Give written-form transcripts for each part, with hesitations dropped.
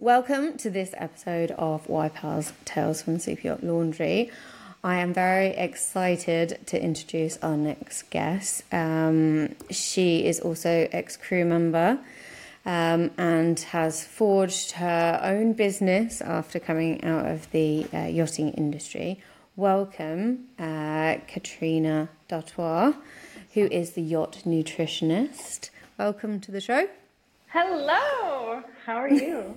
welcome to this episode of YPA's Tales from Super Yacht Laundry. I am very excited to introduce our next guest. She is also ex-crew member and has forged her own business after coming out of the yachting industry. Welcome, Katrina Dartois, who is the yacht nutritionist. Welcome to the show. Hello, how are you?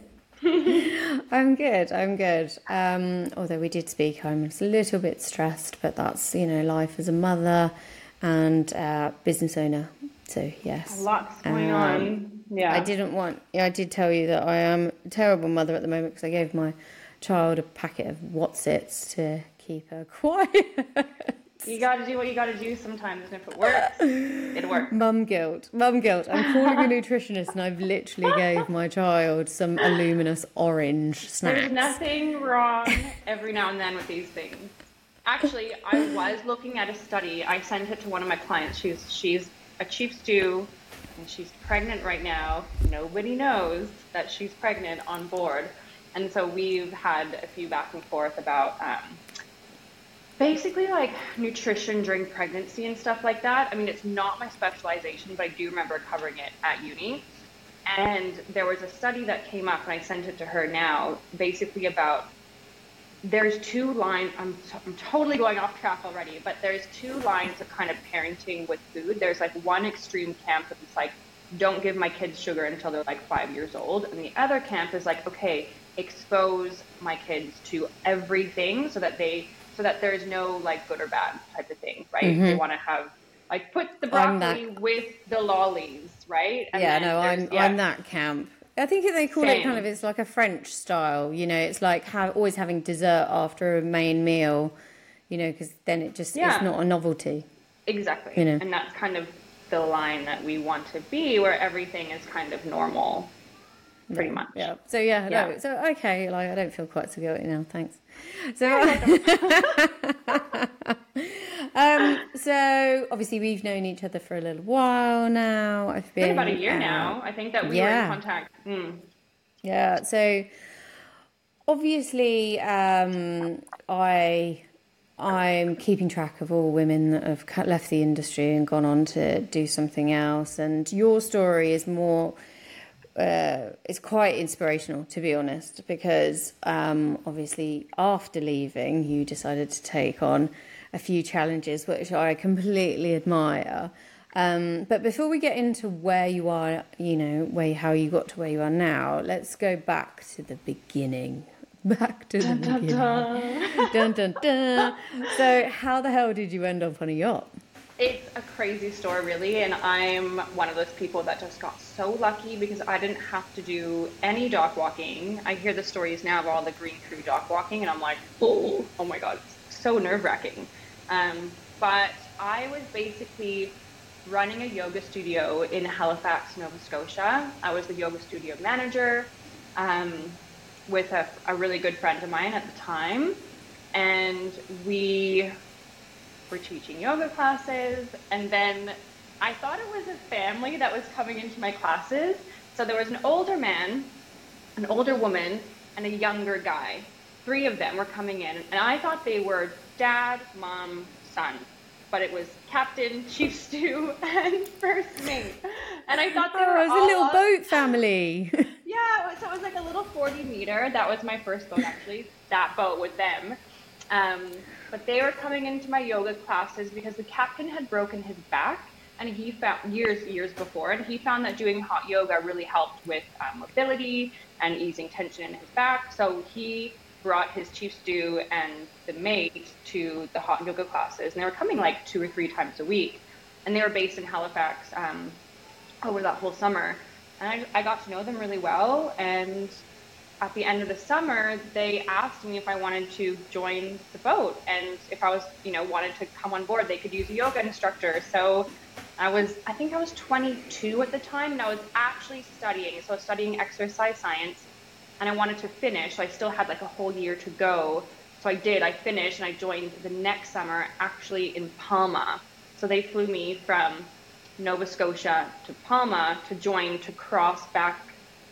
I'm good. Although we did speak, I'm a little bit stressed, but that's, life as a mother and business owner. So, yes. A lot's going on. Yeah. I did tell you that I am a terrible mother at the moment because I gave my child a packet of Wotsits to keep her quiet. You got to do what you got to do sometimes, and if it works, it works. Mum guilt. I'm calling a nutritionist, and I've literally gave my child some luminous orange snacks. There's nothing wrong every now and then with these things. Actually, I was looking at a study. I sent it to one of my clients. She's a chief stew, and she's pregnant right now. Nobody knows that she's pregnant on board. And so we've had a few back and forth about basically like nutrition during pregnancy and stuff like that. I mean, it's not my specialization, but I do remember covering it at uni. And there was a study that came up, and I sent it to her now, basically about, there's two lines, I'm totally going off track already, but there's two lines of kind of parenting with food. There's like one extreme camp that's like, don't give my kids sugar until they're like 5 years old. And the other camp is like, okay, expose my kids to everything so that there's no like good or bad type of thing, right? Mm-hmm. They want to have like put the broccoli with the lollies, right? And I'm that camp. I think they call it kind of, it's like a French style, it's like always having dessert after a main meal, because then it just it's not a novelty. Exactly. And that's kind of the line that we want to be, where everything is kind of normal. Pretty much. Yeah. So no. So okay, like I don't feel quite so guilty now. Thanks. So so obviously we've known each other for a little while now. It's been about a year now. I think that we were in contact. Yeah. So obviously I'm keeping track of all women that have left the industry and gone on to do something else, and your story is more. It's quite inspirational, to be honest, because obviously after leaving you decided to take on a few challenges, which I completely admire. But before we get into where you are, how you got to where you are now, let's go back to the beginning. Beginning. Dun, dun, dun. So how the hell did you end up on a yacht? It's a crazy story, really, and I'm one of those people that just got so lucky because I didn't have to do any dock walking. I hear the stories now of all the green crew dock walking, and I'm like, oh my God, it's so nerve-wracking. But I was basically running a yoga studio in Halifax, Nova Scotia. I was the yoga studio manager with a really good friend of mine at the time, and we were teaching yoga classes, and then I thought it was a family that was coming into my classes. So there was an older man, an older woman, and a younger guy. 3 of them were coming in, and I thought they were dad, mom, son, but it was captain, chief stew, and first mate. And I thought they were it was a little boat family. Yeah, so it was like a little 40-meter. That was my first boat, actually. That boat with them. But they were coming into my yoga classes because the captain had broken his back, and he found years before, and he found that doing hot yoga really helped with mobility and easing tension in his back. So he brought his chief stew and the mate to the hot yoga classes, and they were coming like 2 or 3 times a week, and they were based in Halifax over that whole summer. And I got to know them really well, and at the end of the summer, they asked me if I wanted to join the boat, and if I was, wanted to come on board, they could use a yoga instructor. So I think I was 22 at the time, and I was actually studying. So I was studying exercise science, and I wanted to finish. So I still had like a whole year to go. So I finished, and I joined the next summer actually in Palma. So they flew me from Nova Scotia to Palma to cross back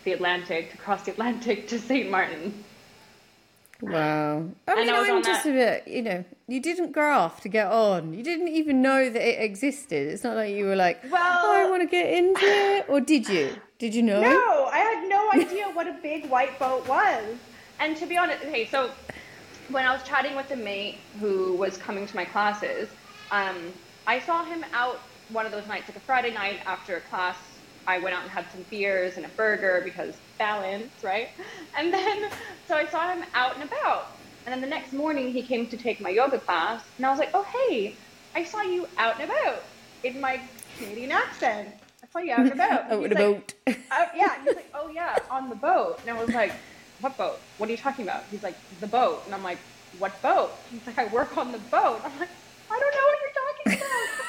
the Atlantic, to cross the Atlantic to St. Martin. Wow. I And mean, I was I'm on just that. a bit, you didn't graft to get on. You didn't even know that it existed. It's not like you were like, oh, I Well, want to get into it. Or did you? Did you know? no, I had no idea what a big white boat was. And to be honest, okay, so when I was chatting with a mate who was coming to my classes, I saw him out one of those nights, like a Friday night after a class. I went out and had some beers and a burger because balance, right? And then, so I saw him out and about. And then the next morning, he came to take my yoga class, and I was like, oh, hey, I saw you out and about in my Canadian accent. I saw you out and about. Oh, And with a he's like, boat. yeah. He's like, oh, yeah, on the boat. And I was like, what boat? What are you talking about? He's like, the boat. And I'm like, what boat? He's like, I work on the boat. I'm like, I don't know what you're talking about.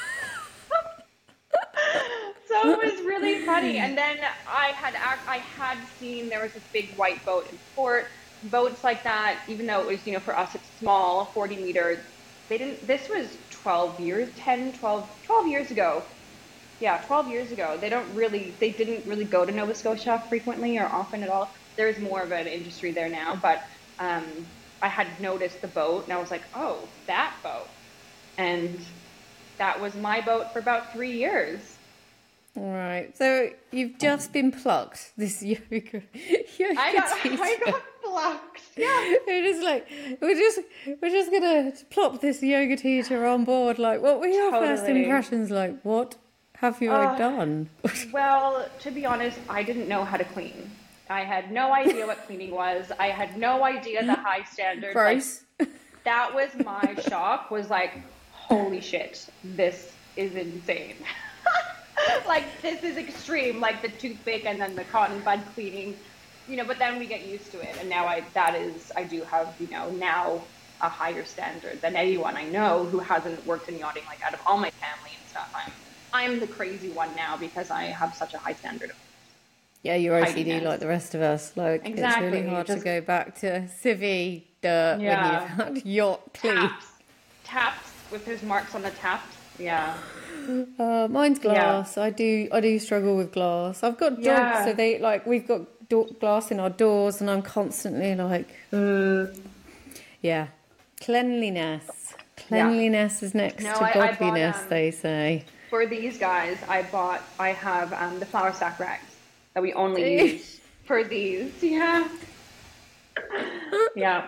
So it was really funny. And then I had seen there was this big white boat in port. Boats like that, even though it was, for us it's small, 40 meters. This was 12 years, 12 years ago. Yeah, 12 years ago. They didn't really go to Nova Scotia frequently or often at all. There's more of an industry there now, but I had noticed the boat and I was like, oh, that boat. And that was my boat for about 3 years. All right. So you've just been plucked, this yoga teacher. I got plucked. Yeah. It is like we're just gonna plop this yoga teacher on board. Like, what were your first Totally. impressions? Like, what have you done? Well, to be honest, I didn't know how to clean. I had no idea what cleaning was. I had no idea the high standards. Gross. That was my shock, was like, holy shit, this is insane. Like, this is extreme, like the toothpick and then the cotton bud cleaning, but then we get used to it. And now I do have, now a higher standard than anyone I know who hasn't worked in yachting, like out of all my family and stuff. I'm the crazy one now because I have such a high standard of Yeah, you're OCD tidiness. like the rest of us. Like, Exactly. It's really hard to go back to civvy dirt when you've had yacht clean. Taps with his marks on the taps. Yeah. Mine's glass. Yeah. I do struggle with glass. I've got dogs, so we've got glass in our doors, and I'm constantly like, yeah. Cleanliness is next to godliness. They say. For these guys, I have the flour sack rags that we only use for these. Yeah. Yeah.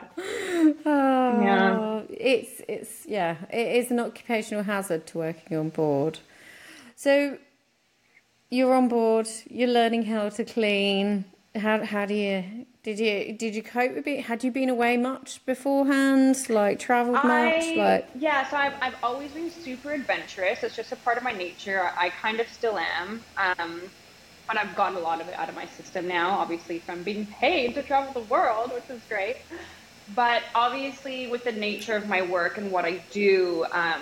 It is an occupational hazard to working on board. So you're on board, you're learning how to clean. How do you did you cope with it? Had you been away much beforehand? Like traveled much? Yeah, so I've always been super adventurous. It's just a part of my nature. I kind of still am. But I've gotten a lot of it out of my system now, obviously from being paid to travel the world, which is great. But obviously with the nature of my work and what I do,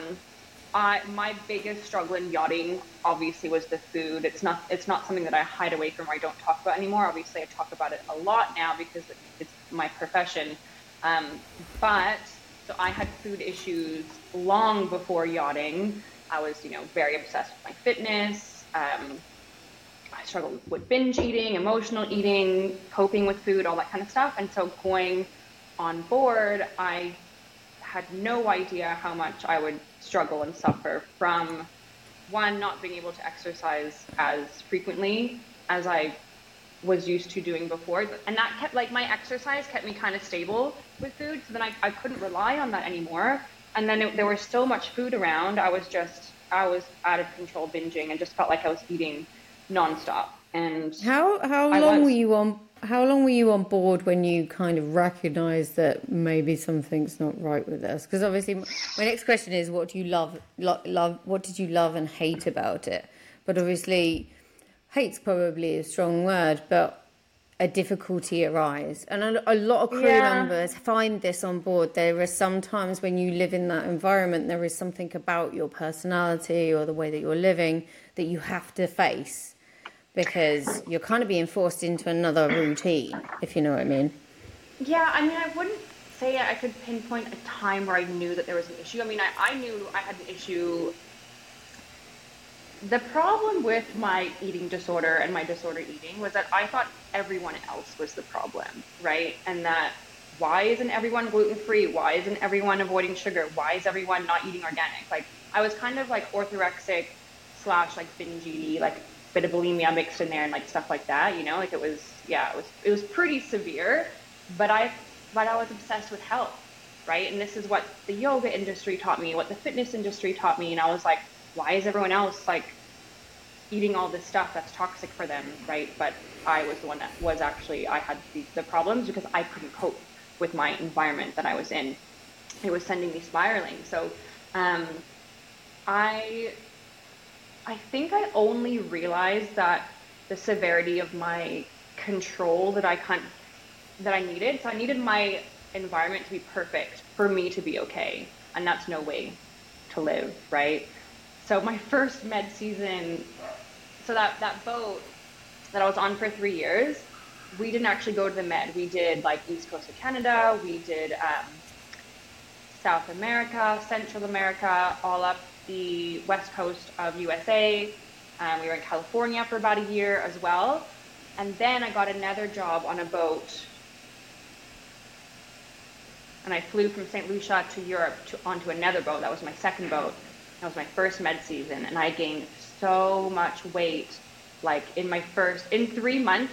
my biggest struggle in yachting obviously was the food. It's not something that I hide away from or I don't talk about anymore. Obviously I talk about it a lot now because it's my profession. But so I had food issues long before yachting. I was, very obsessed with my fitness. I struggled with binge eating, emotional eating, coping with food, all that kind of stuff. And so going on board, I had no idea how much I would struggle and suffer from, one, not being able to exercise as frequently as I was used to doing before. And that kept, my exercise kept me kind of stable with food. So then I couldn't rely on that anymore. And then there was so much food around. I was out of control binging and just felt like I was eating nonstop. And how long were you on board when you kind of recognized that maybe something's not right with us? Because obviously my next question is, what do you love what did you love and hate about it? But obviously hate's probably a strong word, but a difficulty arise, and a lot of crew members find this on board. There are some times when you live in that environment, there is something about your personality or the way that you're living that you have to face, because you're kind of being forced into another routine, if you know what I mean. Yeah, I mean, I wouldn't say I could pinpoint a time where I knew that there was an issue. I mean, I knew I had an issue The problem with my eating disorder and my disorder eating was that I thought everyone else was the problem, right? And that why isn't everyone gluten free? Why isn't everyone avoiding sugar? Why is everyone not eating organic? Like I was kind of like orthorexic slash like binge eating, like bit of bulimia mixed in there and like stuff like that, you know? Like it was, yeah, it was pretty severe, but I was obsessed with health, right? And this is what the yoga industry taught me, what the fitness industry taught me, and I was like, why is everyone else like eating all this stuff that's toxic for them, right? But I was the one that was actually, I had the problems because I couldn't cope with my environment that I was in. It was sending me spiraling. So um, I I think I only realized that the severity of my control that I needed. So I needed my environment to be perfect for me to be okay, and that's no way to live, right? So my first med season, so that boat that I was on for 3 years, we didn't actually go to the med. We did like East Coast of Canada, we did South America, Central America, all up the West Coast of USA. We were in California for about a year as well. And then I got another job on a boat. And I flew from St. Lucia to Europe onto another boat. That was my second boat. That was my first med season. And I gained so much weight. Like in 3 months,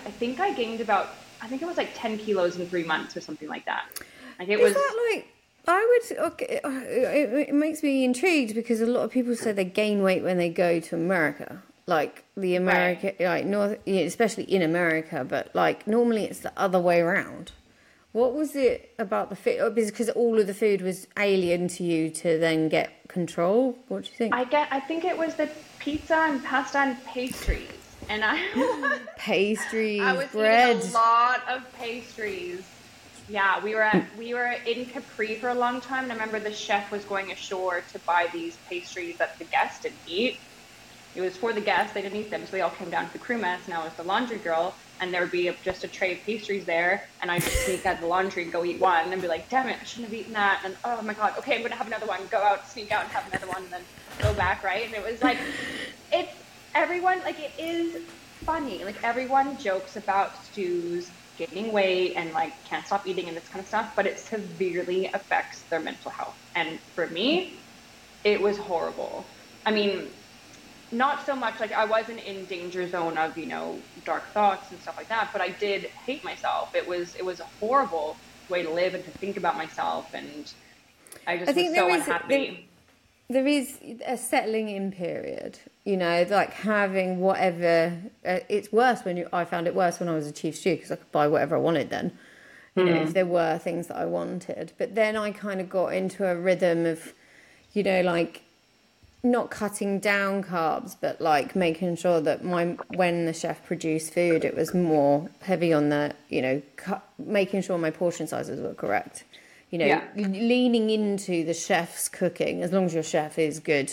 I think it was like 10 kilos in 3 months or something like that. Like it was. Is that like, I would, okay, it makes me intrigued because a lot of people say they gain weight when they go to America. Like the America, Right. like North, especially in America, but like normally it's the other way around. What was it about the food? Because all of the food was alien to you to then get control. What do you think? I think it was the pizza and pasta and pastries. And I Pastries, was bread. eating a lot of pastries. Yeah, we were in Capri for a long time, and I remember the chef was going ashore to buy these pastries that the guests didn't eat. It was for the guests; they didn't eat them, so they all came down to the crew mess, and I was the laundry girl, and there would be just a tray of pastries there, and I'd just sneak out of the laundry and go eat one, and be like, "Damn it, I shouldn't have eaten that," and oh my god, okay, I'm gonna have another one. Go out, sneak out, and have another one, and then go back, right? And it was like, it's everyone like it is funny, like everyone jokes about stews gaining weight and like can't stop eating and this kind of stuff, but it severely affects their mental health. And for me, it was horrible. I mean, not so much like I wasn't in danger zone of, dark thoughts and stuff like that, but I did hate myself. It was a horrible way to live and to think about myself, and I just I think was so unhappy. there is a settling in period, like having whatever. It's worse I found it worse when I was a chief steward because I could buy whatever I wanted then. If there were things that I wanted. But then I kind of got into a rhythm of, like not cutting down carbs, but like making sure that when the chef produced food, it was more heavy on the, making sure my portion sizes were correct. Yeah. Leaning into the chef's cooking, as long as your chef is good,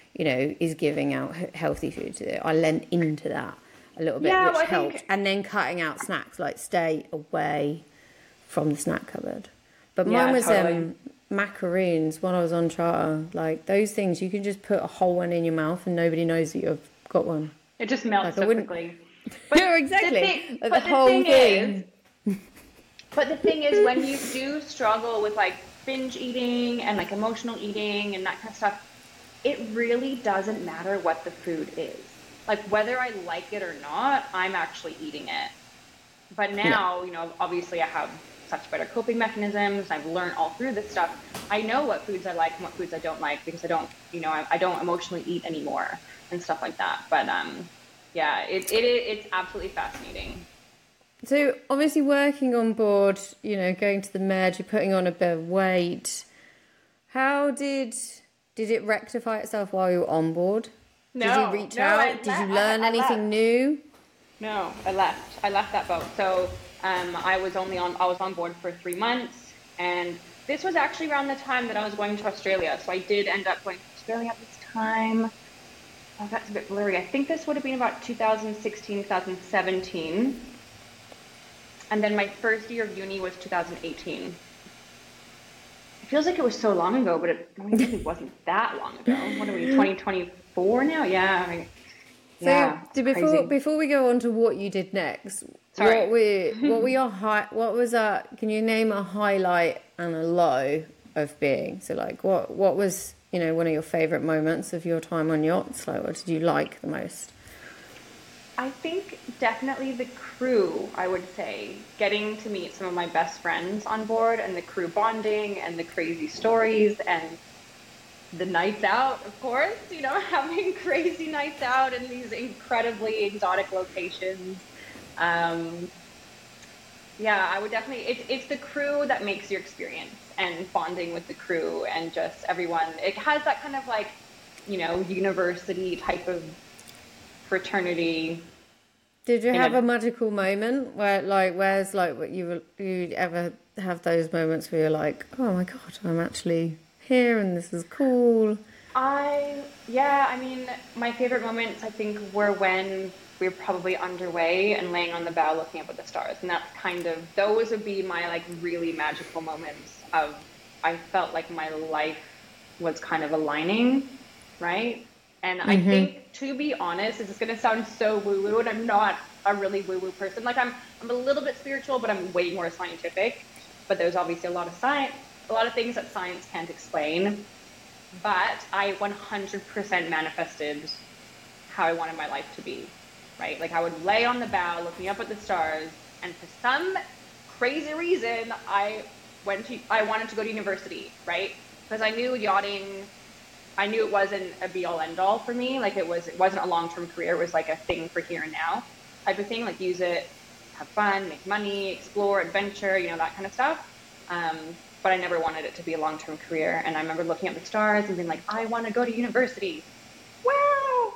is giving out healthy food. I lent into that a little bit, Yeah, which well, helped. And then cutting out snacks, like stay away from the snack cupboard. But mine was totally. macaroons when I was on charter. Like those things, you can just put a whole one in your mouth and nobody knows that you've got one. It just melts Like, so quickly. Yeah, exactly. But the whole thing But the thing is, when you do struggle with like binge eating and like emotional eating and that kind of stuff, it really doesn't matter what the food is. Like whether I like it or not, I'm actually eating it. But now, obviously I have such better coping mechanisms. I've learned all through this stuff. I know what foods I like and what foods I don't like because I don't emotionally eat anymore and stuff like that. But yeah, it's absolutely fascinating. So obviously working on board, going to the med, you're putting on a bit of weight. How did it rectify itself while you were on board? No, did you reach out? Did you learn anything new? No, I left. I left that boat. So I was on board for 3 months, and this was actually around the time that I was going to Australia. So I did end up going to Australia at this time. Oh, that's a bit blurry. I think this would have been about 2016, 2017. And then my first year of uni was 2018. It feels like it was so long ago, but it really wasn't that long ago. What are we, 2024 now? Yeah, So Yeah, it's crazy. before we go on to what you did next, Sorry. what were your what was can you name a highlight and a low of being? So like what was, you know, one of your favorite moments of your time on yachts? Like what did you like the most? I think definitely the crew, I would say, getting to meet some of my best friends on board and the crew bonding and the crazy stories and the nights out, of course, having crazy nights out in these incredibly exotic locations. Um, yeah, I would definitely, it's the crew that makes your experience and bonding with the crew and just everyone. It has that kind of like, university type of fraternity Did you in have a a magical moment where like where's like what you ever have those moments where you're like, oh my god, I'm actually here and this is cool? yeah, I mean, my favorite moments I think were when we were probably underway and laying on the bow looking up at the stars. And that's kind of, those would be my like really magical moments of, I felt like my life was kind of aligning, right? And I think, to be honest, this is going to sound so woo-woo, and I'm not a really woo-woo person. Like I'm a little bit spiritual, but I'm way more scientific. But there's obviously a lot of science, a lot of things that science can't explain. But I 100% manifested how I wanted my life to be, right? Like I would lay on the bow looking up at the stars, and for some crazy reason, I wanted to go to university, right? Because I knew yachting, I knew it wasn't a be all end all for me. Like it wasn't a long term career. It was like a thing for here and now type of thing. Like use it, have fun, make money, explore, adventure, that kind of stuff. But I never wanted it to be a long term career. And I remember looking at the stars and being like, I want to go to university. Wow.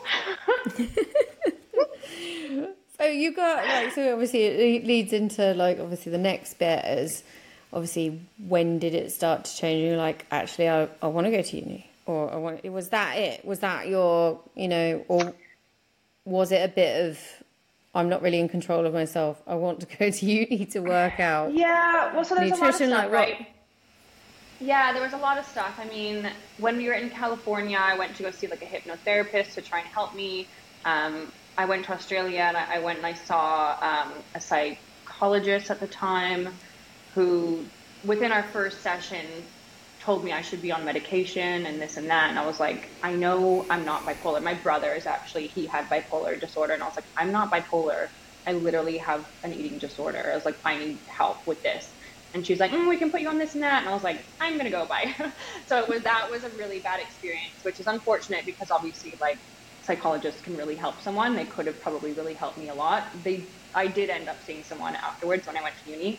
So you got like, so obviously it leads into like obviously the next bit is obviously when did it start to change? You're like, actually I want to go to uni, or was that it? Was that your, or was it a bit of, I'm not really in control of myself. I want to go to uni to work out Yeah, well, so there's a lot of nutrition. stuff, Like what? right? Yeah, there was a lot of stuff. I mean, when we were in California, I went to go see like a hypnotherapist to try and help me. I went to Australia and I went and I saw a psychologist at the time who, within our first session, told me I should be on medication and this and that. And I was like, I know I'm not bipolar. My brother is actually, he had bipolar disorder. And I was like, I'm not bipolar. I literally have an eating disorder. I was like, I need help with this. And she was like, we can put you on this and that. And I was like, I'm going to go bye. So that was a really bad experience, which is unfortunate because obviously like psychologists can really help someone. They could have probably really helped me a lot. I did end up seeing someone afterwards when I went to uni.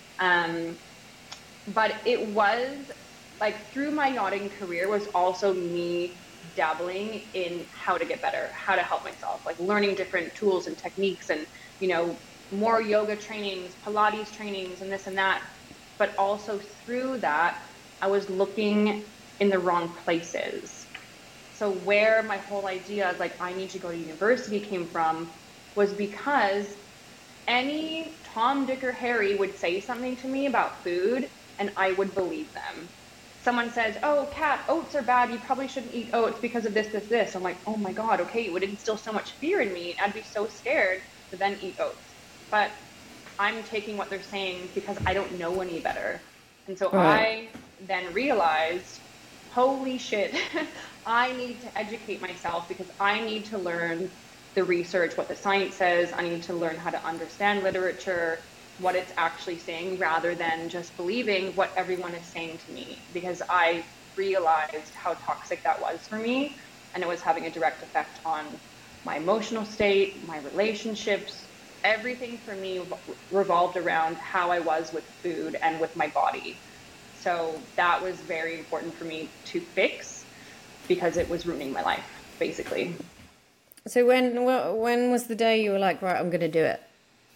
But it was like through my yachting career was also me dabbling in how to get better, how to help myself, like learning different tools and techniques and, more yoga trainings, Pilates trainings and this and that. But also through that, I was looking in the wrong places. So where my whole idea of like, I need to go to university came from was because any Tom, Dick, or Harry would say something to me about food and I would believe them. Someone says, oh, Kat, oats are bad. You probably shouldn't eat oats because of this, this, this. I'm like, oh my God, okay, it would instill so much fear in me. I'd be so scared to then eat oats. But I'm taking what they're saying because I don't know any better. And so Right. I then realized, holy shit, I need to educate myself because I need to learn the research, what the science says. I need to learn how to understand literature, what it's actually saying, rather than just believing what everyone is saying to me, because I realized how toxic that was for me. And it was having a direct effect on my emotional state, my relationships. Everything for me revolved around how I was with food and with my body. So that was very important for me to fix because it was ruining my life, basically. So when was the day you were like, right, I'm going to do it?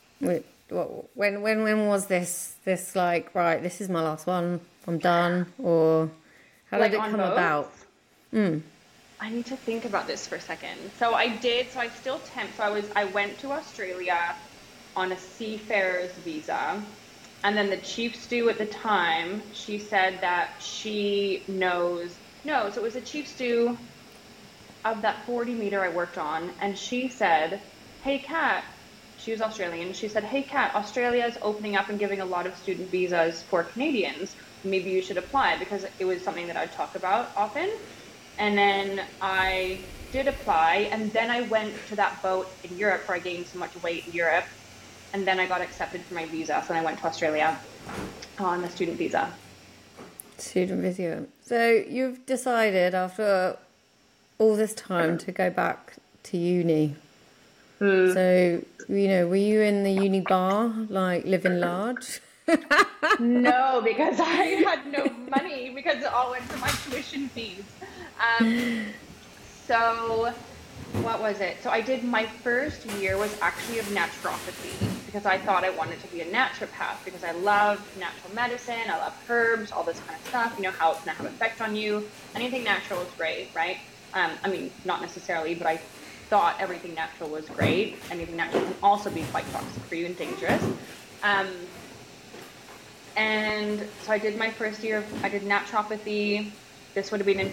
When was this like, right, this is my last one, I'm done, or how did Like it on come about? boats? I need to think about this for a second. So I still temp. So I went to Australia on a seafarer's visa. And then the chief stew at the time, she said that she knows, no, so it was a chief stew. of that 40 meter I worked on, and she said, "Hey, Kat," she was Australian. She said, "Hey, Kat, Australia is opening up and giving a lot of student visas for Canadians. Maybe you should apply," because it was something that I'd talk about often. And then I did apply, and then I went to that boat in Europe where I gained so much weight in Europe, and then I got accepted for my visa, so then I went to Australia on a student visa. Student visa. So you've decided after all this time to go back to uni. So, were you in the uni bar, like living large? No, because I had no money because it all went to my tuition fees. So what was it? So I did, my first year was actually of naturopathy because I thought I wanted to be a naturopath because I love natural medicine, I love herbs, all this kind of stuff, how it's going to have effect on you. Anything natural is great, right? I mean, not necessarily, but I thought everything natural was great. Anything natural can also be quite toxic for you and dangerous. And so I did my first year, I did naturopathy. This would have been in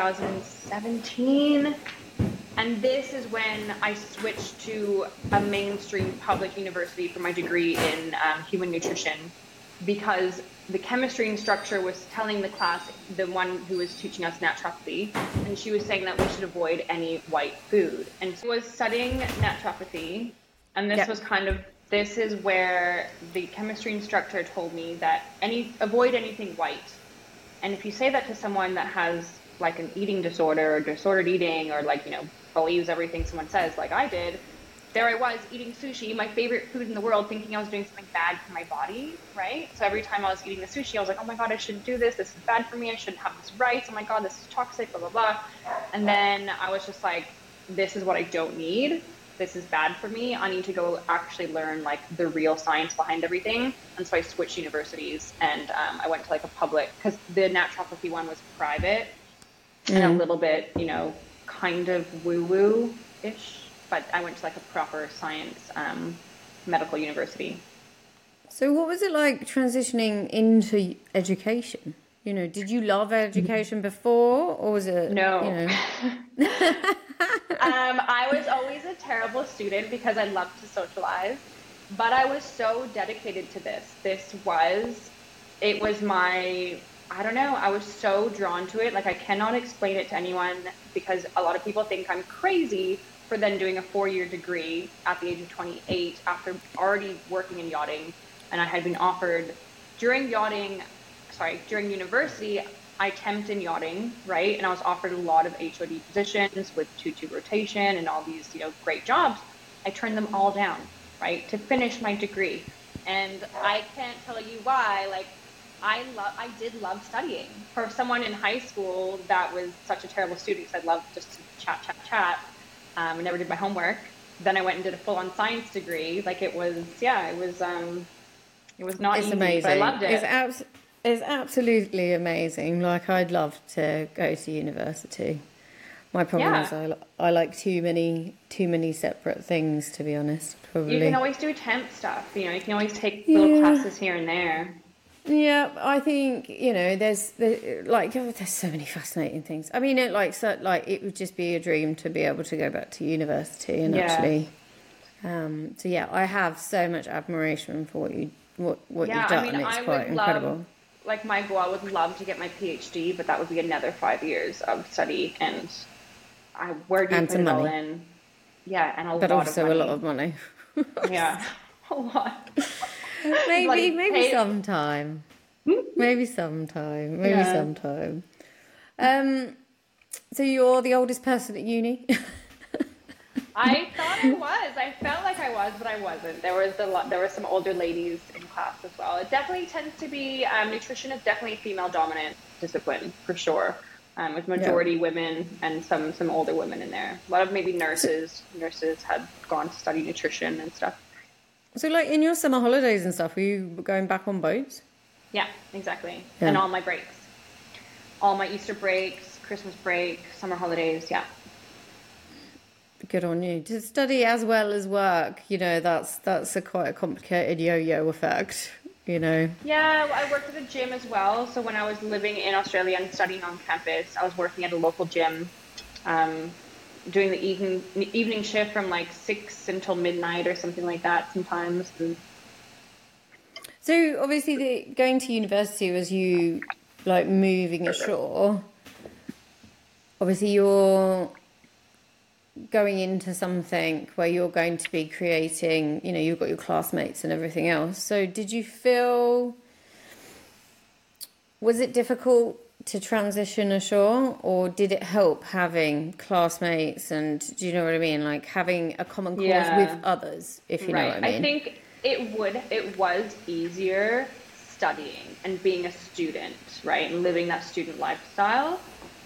2017. And this is when I switched to a mainstream public university for my degree in human nutrition, because the chemistry instructor was telling the class, the one who was teaching us naturopathy, and she was saying that we should avoid any white food. And so I was studying naturopathy, and this was this is where the chemistry instructor told me that avoid anything white. And if you say that to someone that has like an eating disorder or disordered eating, or believes everything someone says, like I did, there I was eating sushi, my favorite food in the world, thinking I was doing something bad for my body, right? So every time I was eating the sushi, I was like, oh my God, I shouldn't do this. This is bad for me. I shouldn't have this rice. Oh my God, this is toxic, blah, blah, blah. And then I was just like, this is what I don't need. This is bad for me. I need to go actually learn the real science behind everything. And so I switched universities, and I went to a public, because the naturopathy one was private and a little bit, kind of woo-woo-ish. But I went to a proper science medical university. So what was it like transitioning into education? Did you love education before, or was it... No. I was always a terrible student because I loved to socialize, but I was so dedicated to this. It was my... I don't know, I was so drawn to it. I cannot explain it to anyone, because a lot of people think I'm crazy for then doing a 4-year degree at the age of 28 after already working in yachting. And I had been offered during university, I temped in yachting, right? And I was offered a lot of HOD positions with 2-2 rotation and all these, great jobs. I turned them all down, right, to finish my degree. And I can't tell you why, I did love studying. For someone in high school that was such a terrible student, because I loved just to chat, I never did my homework. Then I went and did a full-on science degree. It was not easy, amazing. But I loved it. It's absolutely amazing. I'd love to go to university. My problem is I like too many separate things, to be honest. Probably. You can always do temp stuff. You can always take little classes here and there. Yeah, I think there's so many fascinating things. I mean, it would just be a dream to be able to go back to university and actually. So yeah, I have so much admiration for what you've done. It's quite incredible. My goal, I would love to get my PhD, but that would be another 5 years of study, and where do you put it all in? Yeah, and but also a lot of money. Yeah, a lot. Maybe sometime. Maybe sometime. So you're the oldest person at uni? I thought I was. I felt like I was, but I wasn't. There were some older ladies in class as well. It definitely tends to be nutrition is definitely a female dominant discipline for sure. With majority women and some older women in there. A lot of maybe nurses. Nurses had gone to study nutrition and stuff. So in your summer holidays and stuff, were you going back on boats? Yeah, exactly. Yeah. And all my breaks. All my Easter breaks, Christmas break, summer holidays, yeah. Good on you. To study as well as work, that's quite a complicated yo-yo effect, Yeah, I worked at a gym as well. So when I was living in Australia and studying on campus, I was working at a local gym. doing the evening shift from like 6 until midnight or something like that sometimes. And so obviously going to university was you like moving ashore. Obviously you're going into something where you're going to be creating, you know, you've got your classmates and everything else. So did you feel, was it difficult to transition ashore, or did it help having classmates and, do you know what I mean? Like having a common cause with others, if you know what I mean. I think it was easier studying and being a student, right? And living that student lifestyle.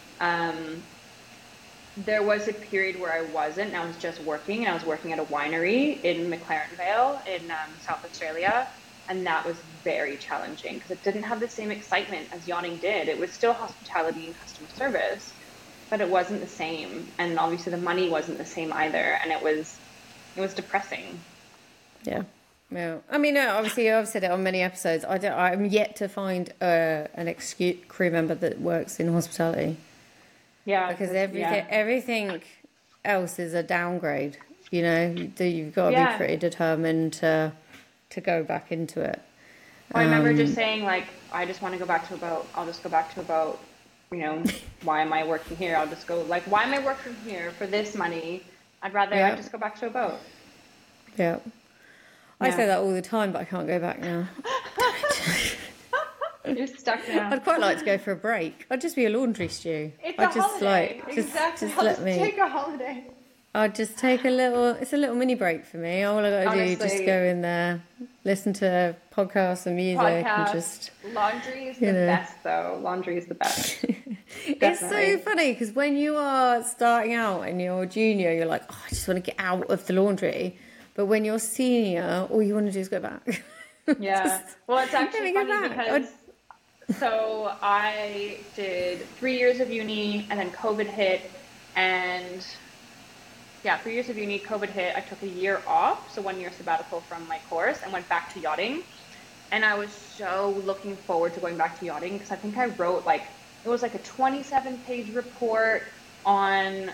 There was a period where I wasn't, and I was just working, and I was working at a winery in McLaren Vale in South Australia, and that was very challenging because it didn't have the same excitement as yachting did. It was still hospitality and customer service, but it wasn't the same, and obviously the money wasn't the same either, and it was depressing. Yeah. I mean, obviously I've said it on many episodes. I'm yet to find an crew member that works in hospitality. Yeah, because everything else is a downgrade. You know, you've got to be pretty determined to go back into it. I remember just saying, like, I just want to go back to a boat. I'll just go back to a boat. You know, why am I working here? I'll just go, like, why am I working here for this money? I'd rather I just go back to a boat. Yeah. I say that all the time, but I can't go back now. You're stuck now. I'd quite like to go for a break. I'd just be a laundry stew. It's a holiday. Exactly. Just let me take a holiday. I'd just take it's a little mini break for me. All I got to do is just go in there, listen to podcasts and music, and just... Laundry is the best, though. Laundry is the best. It's so funny, because when you are starting out and you're junior, you're like, oh, I just want to get out of the laundry. But when you're senior, all you want to do is go back. Yeah. Well, it's actually funny because... So I did 3 years of uni, and then COVID hit, and 3 years of uni, COVID hit. I took a year off, so 1 year sabbatical from my course, and went back to yachting. And I was so looking forward to going back to yachting, because I think I wrote it was like a 27-page report on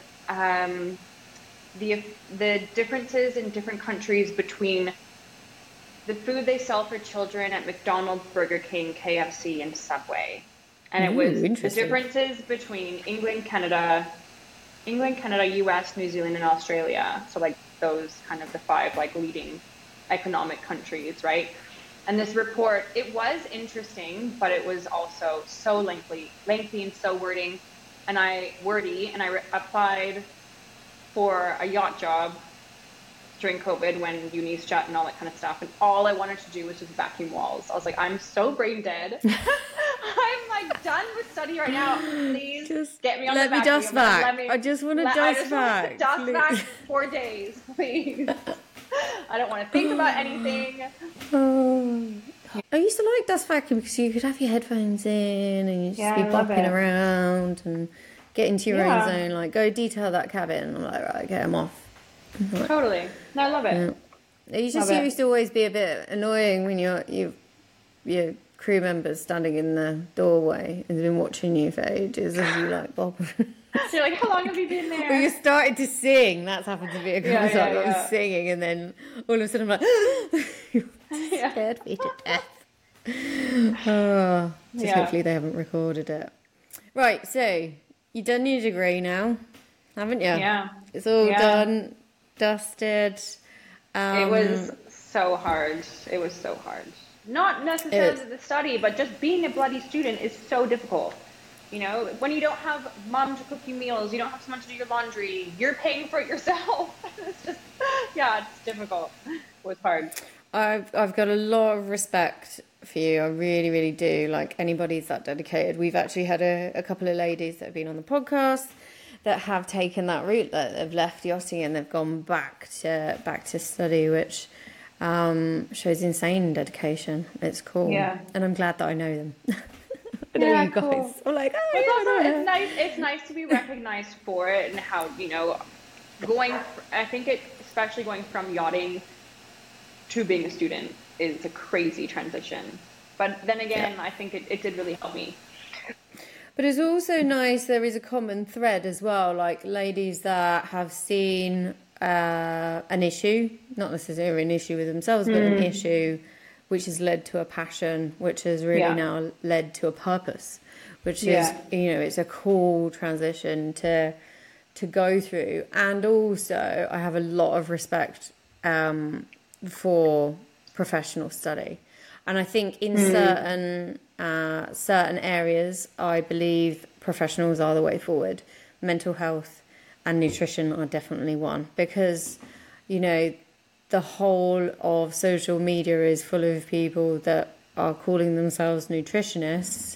the differences in different countries between the food they sell for children at McDonald's, Burger King, KFC, and Subway. And it was the differences between England, Canada, US, New Zealand, and Australia. So like those kind of the 5 like leading economic countries, right? And this report, it was interesting, but it was also so lengthy and so wordy. And I applied for a yacht job during COVID when unis shut and all that kind of stuff. And all I wanted to do was just vacuum walls. I was like, I'm so brain dead. I'm like done with study right now. Please just get me on the vacuum. Let me dust back. I just want to dust back. Dust back 4 days, please. I don't want to think about anything. I used to like dust vacuum because you could have your headphones in and you just be bopping around and get into your own zone. Like, go detail that cabin. I'm like, right, okay, I'm off. Totally. No, I love it. Yeah. It used to always be a bit annoying when your crew members standing in the doorway and been watching you for ages as you like bob. You're like, how long have you been there? Well, you started to sing. That's happened to me a couple of times. I was singing, and then all of a sudden I'm like, scared me to death. Hopefully they haven't recorded it. Right, so you've done your degree now, haven't you? Yeah. It's all done, dusted. It was so hard. It was so hard. Not necessarily the study, but just being a bloody student is so difficult. You know, when you don't have mom to cook you meals, you don't have someone to do your laundry, you're paying for it yourself. It's just, it's difficult. It was hard. I've got a lot of respect for you. I really, really do. Like, anybody's that dedicated. We've actually had a couple of ladies that have been on the podcast that have taken that route, that have left yachting and they've gone back to study, which shows insane dedication. It's cool. Yeah. And I'm glad that I know them. I know you guys. Cool. I'm like, it's nice to be recognized for it, and how, you know, I think especially going from yachting to being a student is a crazy transition. But then again, I think it did really help me. But it's also nice, there is a common thread as well, like ladies that have seen an issue, not necessarily an issue with themselves, but an issue which has led to a passion, which has really now led to a purpose, which is, you know, it's a cool transition to go through. And also, I have a lot of respect for professional study. And I think in certain areas, I believe professionals are the way forward. Mental health and nutrition are definitely one, because, you know, the whole of social media is full of people that are calling themselves nutritionists,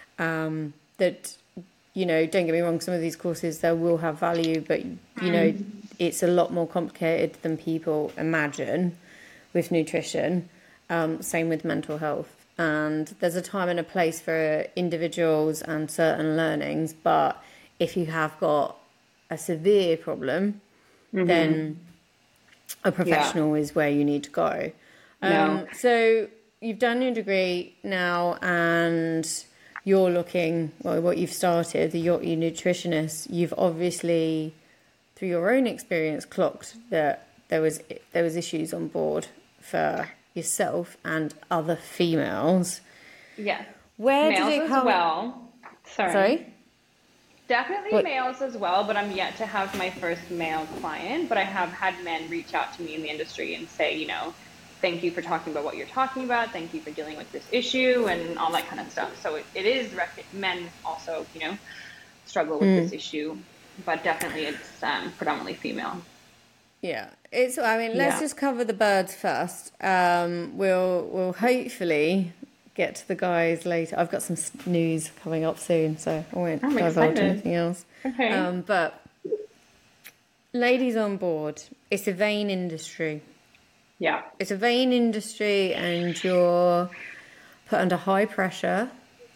that, you know, don't get me wrong, some of these courses, they will have value, but, you know, it's a lot more complicated than people imagine with nutrition. Same with mental health. And there's a time and a place for individuals and certain learnings, but if you have got a severe problem, then a professional is where you need to go. So you've done your degree now, and you're looking, well, what you've started, your nutritionist, you've obviously, through your own experience, clocked that there was issues on board for yourself and other females. Yes. Where males did it come? As well. Sorry. Definitely what? Males as well, but I'm yet to have my first male client. But I have had men reach out to me in the industry and say, you know, thank you for talking about what you're talking about. Thank you for dealing with this issue and all that kind of stuff. So it is men also, you know, struggle with this issue, but definitely it's predominantly female. Yeah, it's. I mean, let's just cover the birds first. We'll hopefully get to the guys later. I've got some news coming up soon, so I won't divulge anything else. Okay. But ladies on board, it's a vain industry. Yeah. It's a vain industry, and you're put under high pressure.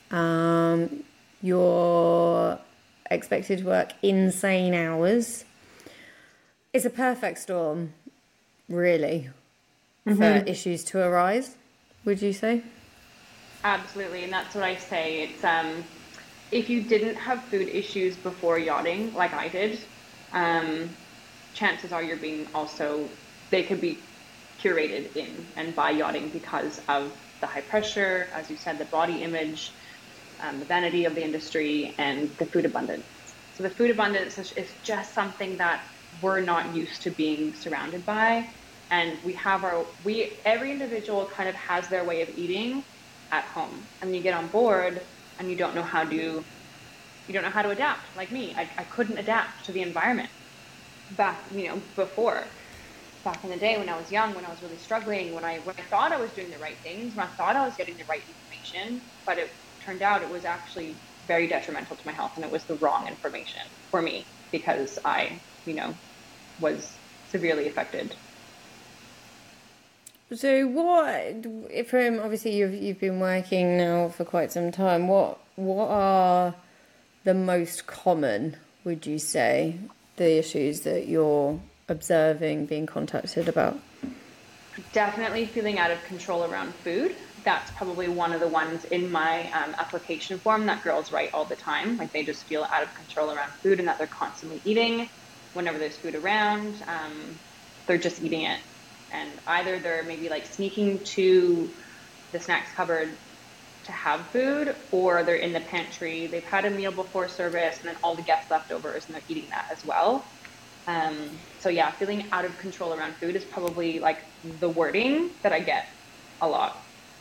You're expected to work insane hours. It's a perfect storm, really, for issues to arise, would you say? Absolutely, and that's what I say. It's if you didn't have food issues before yachting, like I did, chances are you're being they could be curated in and by yachting because of the high pressure, as you said, the body image, the vanity of the industry, and the food abundance. So the food abundance is just something that we're not used to being surrounded by, and every individual kind of has their way of eating at home, and you get on board and you don't know how to adapt. Like me, I couldn't adapt to the environment before. Back in the day when I was young, when I was really struggling, when I thought I was doing the right things, when I thought I was getting the right information, but it turned out it was actually very detrimental to my health, and it was the wrong information for me because I, was severely affected. So obviously you've been working now for quite some time, what are the most common, would you say, the issues that you're observing, being contacted about? Definitely feeling out of control around food. That's probably one of the ones in my application form that girls write all the time. Like they just feel out of control around food and that they're constantly eating. Whenever there's food around, they're just eating it. And either they're maybe like sneaking to the snacks cupboard to have food, or they're in the pantry, they've had a meal before service, and then all the guests leftovers, and they're eating that as well. So yeah, feeling out of control around food is probably like the wording that I get a lot.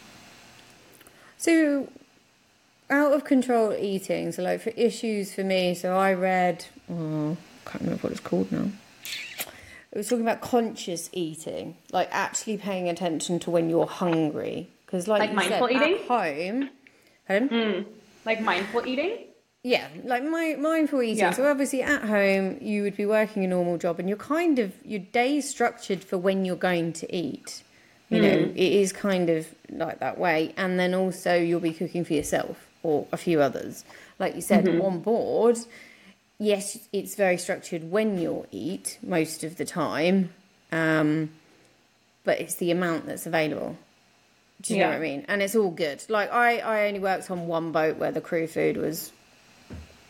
So out of control eating, so like for issues for me, so I read, I can't remember what it's called now. It was talking about conscious eating, like actually paying attention to when you're hungry. Because like you mindful said, eating? At home... Pardon? Like mindful eating? Yeah, like mindful eating. Yeah. So obviously at home, you would be working a normal job and your day's structured for when you're going to eat. You know, it is kind of like that way. And then also you'll be cooking for yourself or a few others. Like you said, on board... Yes, it's very structured when you'll eat most of the time, but it's the amount that's available. Do you know what I mean? And it's all good. Like I only worked on one boat where the crew food was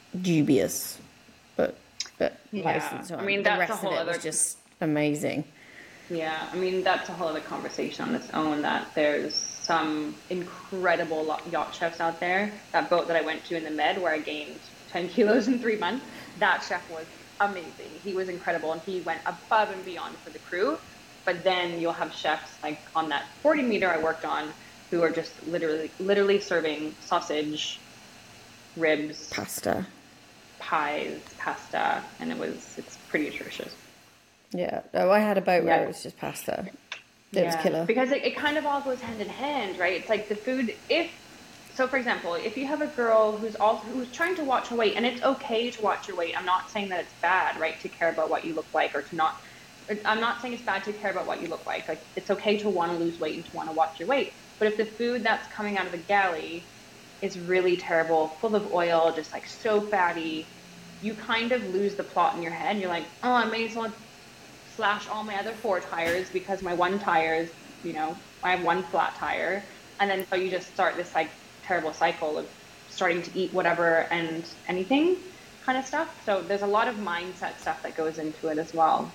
dubious, but Yeah, most of the I time mean, the that's a rest of whole it was other. just amazing. Yeah, I mean, that's a whole other conversation on its own, that there's some incredible yacht chefs out there. That boat that I went to in the Med where I gained 10 kilos in 3 months, that chef was amazing. He was incredible and he went above and beyond for the crew. But then you'll have chefs like on that 40 meter I worked on who are just literally serving sausage, ribs, Pasta. pies, pasta, and it's pretty atrocious. Yeah. Oh, I had a boat where Yeah. it was just pasta. It was Yeah, killer. because it kind of all goes hand in hand, right? It's like the food. If so, for example, if you have a girl who's trying to watch her weight, and it's okay to watch your weight. I'm not saying that it's bad, right, to care about what you look like, or to not. I'm not saying it's bad to care about what you look like. Like it's okay to want to lose weight and to want to watch your weight. But if the food that's coming out of the galley is really terrible, full of oil, just like so fatty, you kind of lose the plot in your head. You're like, oh, I may as well slash all my other four tires because my one tire is, I have one flat tire. And then so you just start this like terrible cycle of starting to eat whatever and anything kind of stuff. So there's a lot of mindset stuff that goes into it as well.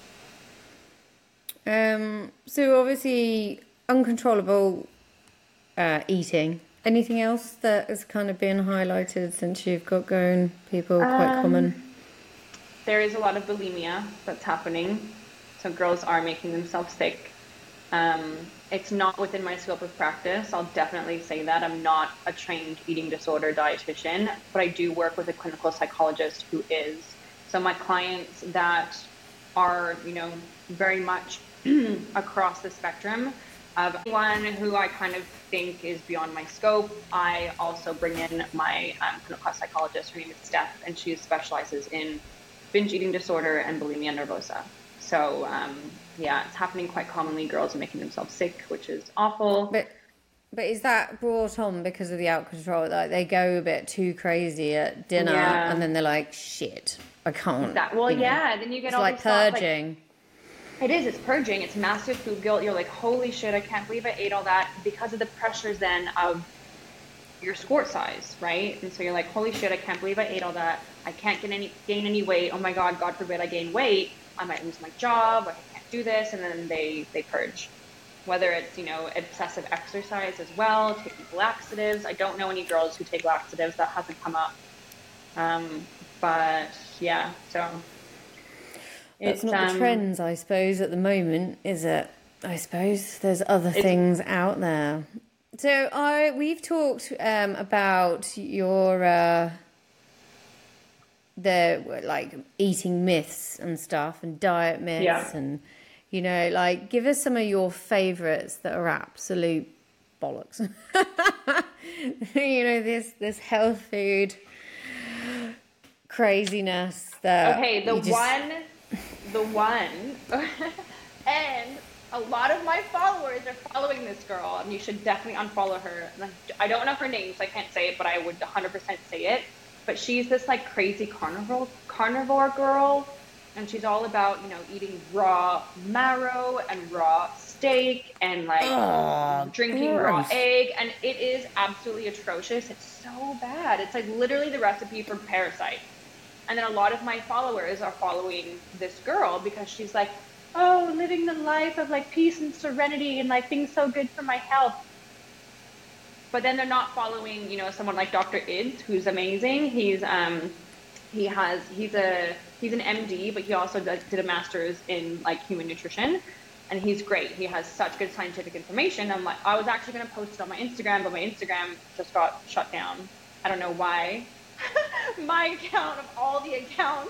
So obviously uncontrollable eating. Anything else that has kind of been highlighted since you've got going? People quite common. There is a lot of bulimia that's happening. So girls are making themselves sick. It's not within my scope of practice. I'll definitely say that. I'm not a trained eating disorder dietitian, but I do work with a clinical psychologist who is. So my clients that are, very much across the spectrum of anyone who I kind of think is beyond my scope, I also bring in my clinical psychologist. Her name is Steph, and she specializes in binge eating disorder and bulimia nervosa. So, yeah, it's happening quite commonly. Girls are making themselves sick, which is awful. But is that brought on because of the out control? Like they go a bit too crazy at dinner, and then they're like, "Shit, I can't." Yeah. Then you get it's all like these thoughts, purging. It's purging. It's massive food guilt. You're like, "Holy shit, I can't believe I ate all that," because of the pressures then of your squirt size, right? And so you're like, "Holy shit, I can't believe I ate all that. I can't gain any weight. Oh my God, God forbid I gain weight. I might lose my job. I can't do this." And then they purge. Whether it's, obsessive exercise as well, taking laxatives. I don't know any girls who take laxatives. That hasn't come up. But yeah, so That's not the trends, I suppose, at the moment, is it? I suppose there's other things out there. So we've talked about your the like eating myths and stuff and diet myths and like give us some of your favorites that are absolute bollocks. This health food craziness that the one and a lot of my followers are following this girl, and you should definitely unfollow her. I don't know her name, so I can't say it, but I would 100% say it. But she's this like crazy carnivore girl, and she's all about, eating raw marrow and raw steak and like drinking raw egg, and it is absolutely atrocious. It's so bad. It's like literally the recipe for Parasite. And then a lot of my followers are following this girl because she's like, oh, living the life of like peace and serenity and like being so good for my health. But then they're not following, someone like Dr. Ids, who's amazing. He's an MD, but he also did a master's in like human nutrition, and he's great. He has such good scientific information. I was actually going to post it on my Instagram, but my Instagram just got shut down. I don't know why. My account of all the accounts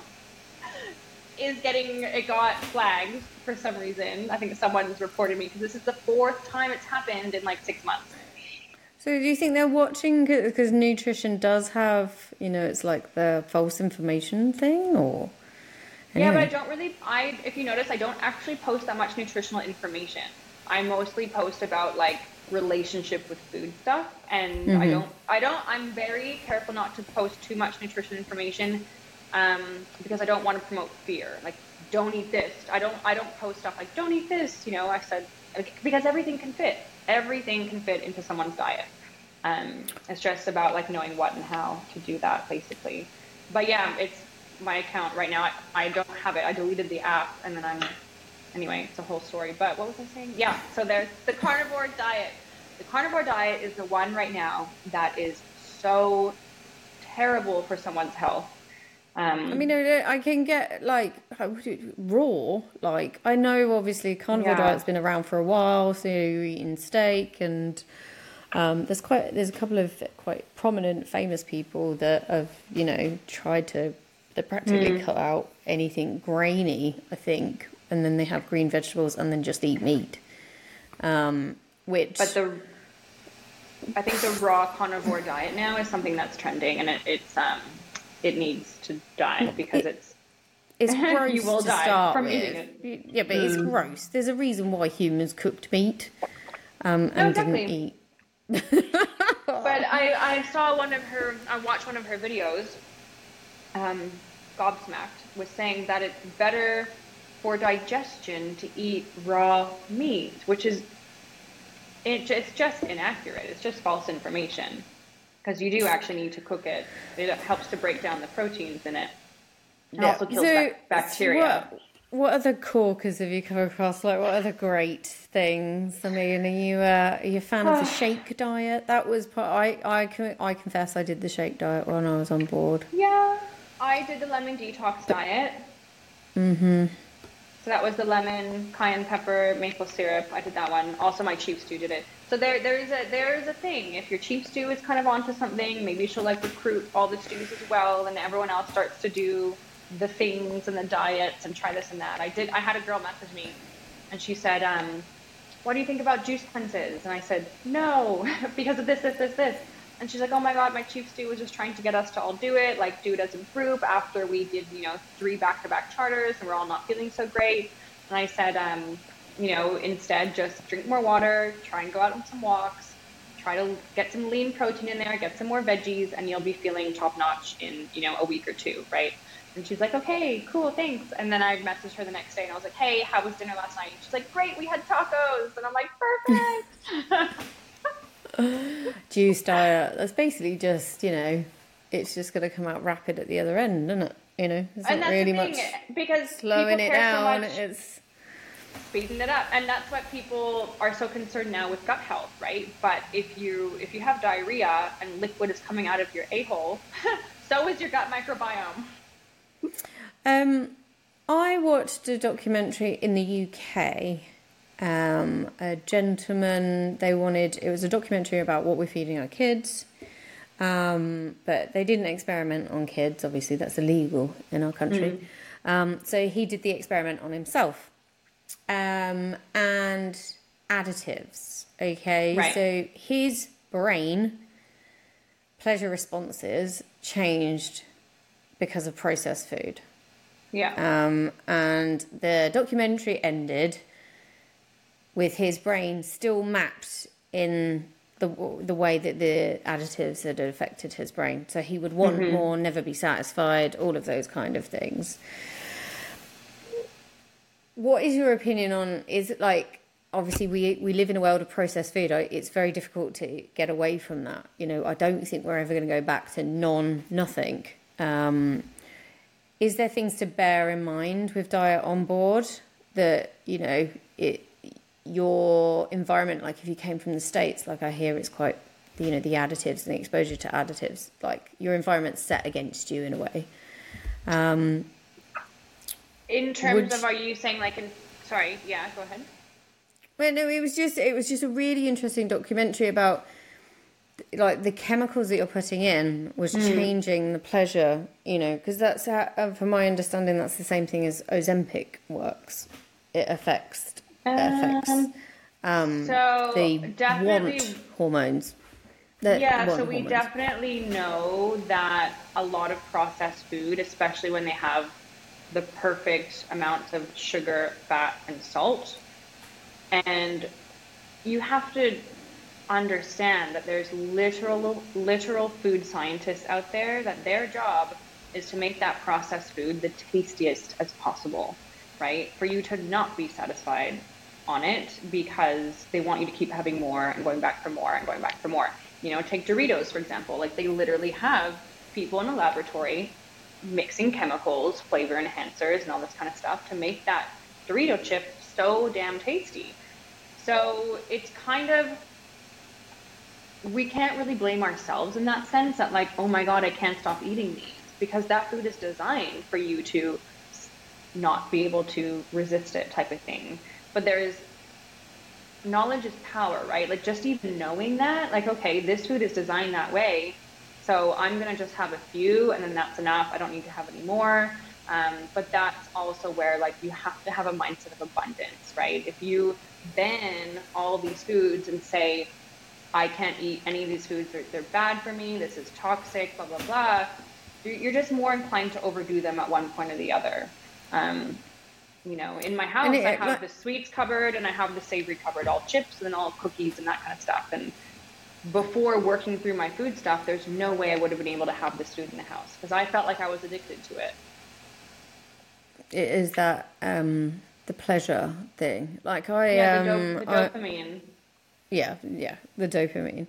it got flagged for some reason. I think someone's reported me because this is the 4th time it's happened in like 6 months. So do you think they're watching because nutrition does have, it's like the false information thing, or? Anyway. Yeah, but I don't really, if you notice, I don't actually post that much nutritional information. I mostly post about like relationship with food stuff, and I'm very careful not to post too much nutrition information because I don't want to promote fear. Like, don't eat this. I don't post stuff like, don't eat this. I said, because everything can fit into someone's diet. It's just about like knowing what and how to do that, basically. But yeah, it's my account right now. I don't have it. I deleted the app, and then anyway, it's a whole story. But what was I saying? Yeah, so there's the carnivore diet. The carnivore diet is the one right now that is so terrible for someone's health. I mean, I can get like raw. Like I know, obviously, carnivore diet's been around for a while, so you're eating steak, and there's a couple of quite prominent, famous people that have tried to they practically cut out anything grainy, I think, and then they have green vegetables and then just eat meat. But I think the raw carnivore diet now is something that's trending, and it needs to die because it's gross. You will to die start from with. eating it. Yeah, but it's gross. There's a reason why humans cooked meat and exactly. didn't eat. But I watched one of her videos. Gobsmacked was saying that it's better for digestion to eat raw meat, which is it's just inaccurate. It's just false information, because you do actually need to cook it. It helps to break down the proteins in it. It also kills bacteria. What other corkers have you come across? Like, what other great things? I mean, are you a fan of the shake diet? That was I confess I did the shake diet when I was on board. Yeah, I did the lemon detox diet. So that was the lemon, cayenne pepper, maple syrup. I did that one. Also, my chief stew did it. So there's a thing. If your chief stew is kind of onto something, maybe she'll like recruit all the stews as well, and everyone else starts to do the things and the diets and try this and that. I had a girl message me, and she said, what do you think about juice cleanses? And I said, no, because of this. And she's like, oh my God, my chief stew was just trying to get us to all do it, like do it as a group after we did, 3 back-to-back charters and we're all not feeling so great. And I said, instead just drink more water, try and go out on some walks, try to get some lean protein in there, get some more veggies, and you'll be feeling top notch in, a week or 2, right? And she's like, okay, cool, thanks. And then I messaged her the next day and I was like, hey, how was dinner last night? And she's like, great, we had tacos. And I'm like, perfect. Juice diet, that's basically just it's just going to come out rapid at the other end, isn't it? It's not really much because slowing it down, so it's speeding it up. And that's what people are so concerned now with gut health, right? But if you have diarrhea and liquid is coming out of your a-hole, so is your gut microbiome. I watched a documentary in the UK. A gentleman, it was a documentary about what we're feeding our kids, but they didn't experiment on kids. Obviously, that's illegal in our country. So he did the experiment on himself, and additives. Okay, right. So his brain pleasure responses changed because of processed food. Yeah. And the documentary ended with his brain still mapped in the way that the additives had affected his brain. So he would want more, never be satisfied, all of those kind of things. What is your opinion on, is it like, obviously we live in a world of processed food. It's very difficult to get away from that. I don't think we're ever going to go back to nothing. Is there things to bear in mind with diet on board that, your environment, like if you came from the States, like I hear it's quite, the additives and the exposure to additives, like your environment's set against you in a way. In terms of, are you saying sorry, yeah, go ahead. Well, no, it was just a really interesting documentary about like the chemicals that you're putting in was changing the pleasure, because that's how, from my understanding, that's the same thing as Ozempic works. It affects the want hormones. So we definitely know that a lot of processed food, especially when they have the perfect amounts of sugar, fat, and salt, and you have to understand that there's literal food scientists out there that their job is to make that processed food the tastiest as possible, right? For you to not be satisfied on it, because they want you to keep having more and going back for more and going back for more. Take Doritos, for example. Like, they literally have people in a laboratory mixing chemicals, flavor enhancers, and all this kind of stuff to make that Dorito chip so damn tasty. So it's kind of, we can't really blame ourselves in that sense that like, oh my God, I can't stop eating these, because that food is designed for you to not be able to resist it type of thing. But there's, knowledge is power, right? Like just even knowing that, like, okay, this food is designed that way, so I'm gonna just have a few and then that's enough. I don't need to have any more. But that's also where like you have to have a mindset of abundance, right? If you ban all these foods and say, I can't eat any of these foods, they're bad for me, this is toxic, blah, blah, blah, you're just more inclined to overdo them at one point or the other. You know, in my house, I have the sweets cupboard and I have the savory cupboard, all chips and all cookies and that kind of stuff. And before working through my food stuff, there's no way I would have been able to have this food in the house because I felt like I was addicted to it. It is that the pleasure thing. Like the dopamine. The dopamine.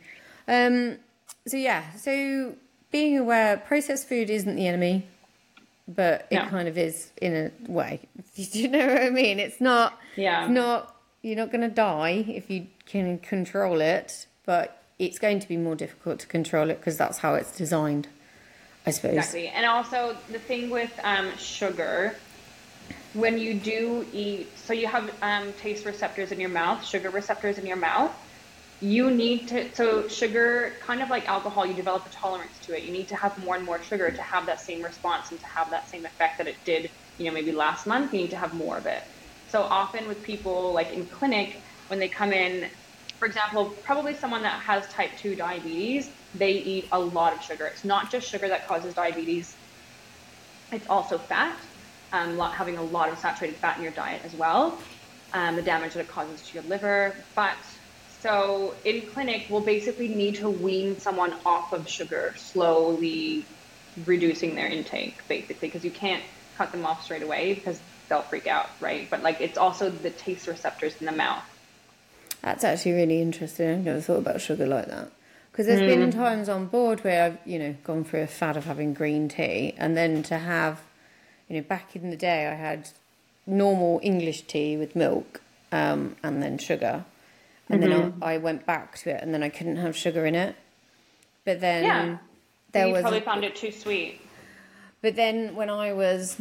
So being aware, processed food isn't the enemy. But it kind of is in a way. Do you know what I mean? It's not. Yeah. It's not. You're not going to die if you can control it, but it's going to be more difficult to control it because that's how it's designed, I suppose. Exactly. And also the thing with sugar, when you do eat, so you have taste receptors in your mouth, sugar receptors in your mouth. You need to, so sugar, kind of like alcohol, you develop a tolerance to it. You need to have more and more sugar to have that same response and to have that same effect that it did, you know, maybe last month. You need to have more of it. So often with people like in clinic, when they come in, for example, probably someone that has type 2 diabetes, they eat a lot of sugar. It's not just sugar that causes diabetes. It's also fat, having a lot of saturated fat in your diet as well, the damage that it causes to your liver. But so in clinic, we'll basically need to wean someone off of sugar, slowly reducing their intake, basically, because you can't cut them off straight away because they'll freak out, right? But like it's also the taste receptors in the mouth. That's actually really interesting. I've never thought about sugar like that. Because there's been times on board where I've, you know, gone through a fad of having green tea, and then to have, you know, back in the day I had normal English tea with milk and then sugar. And then I went back to it, and then I couldn't have sugar in it. But then you probably found it too sweet. But then when I was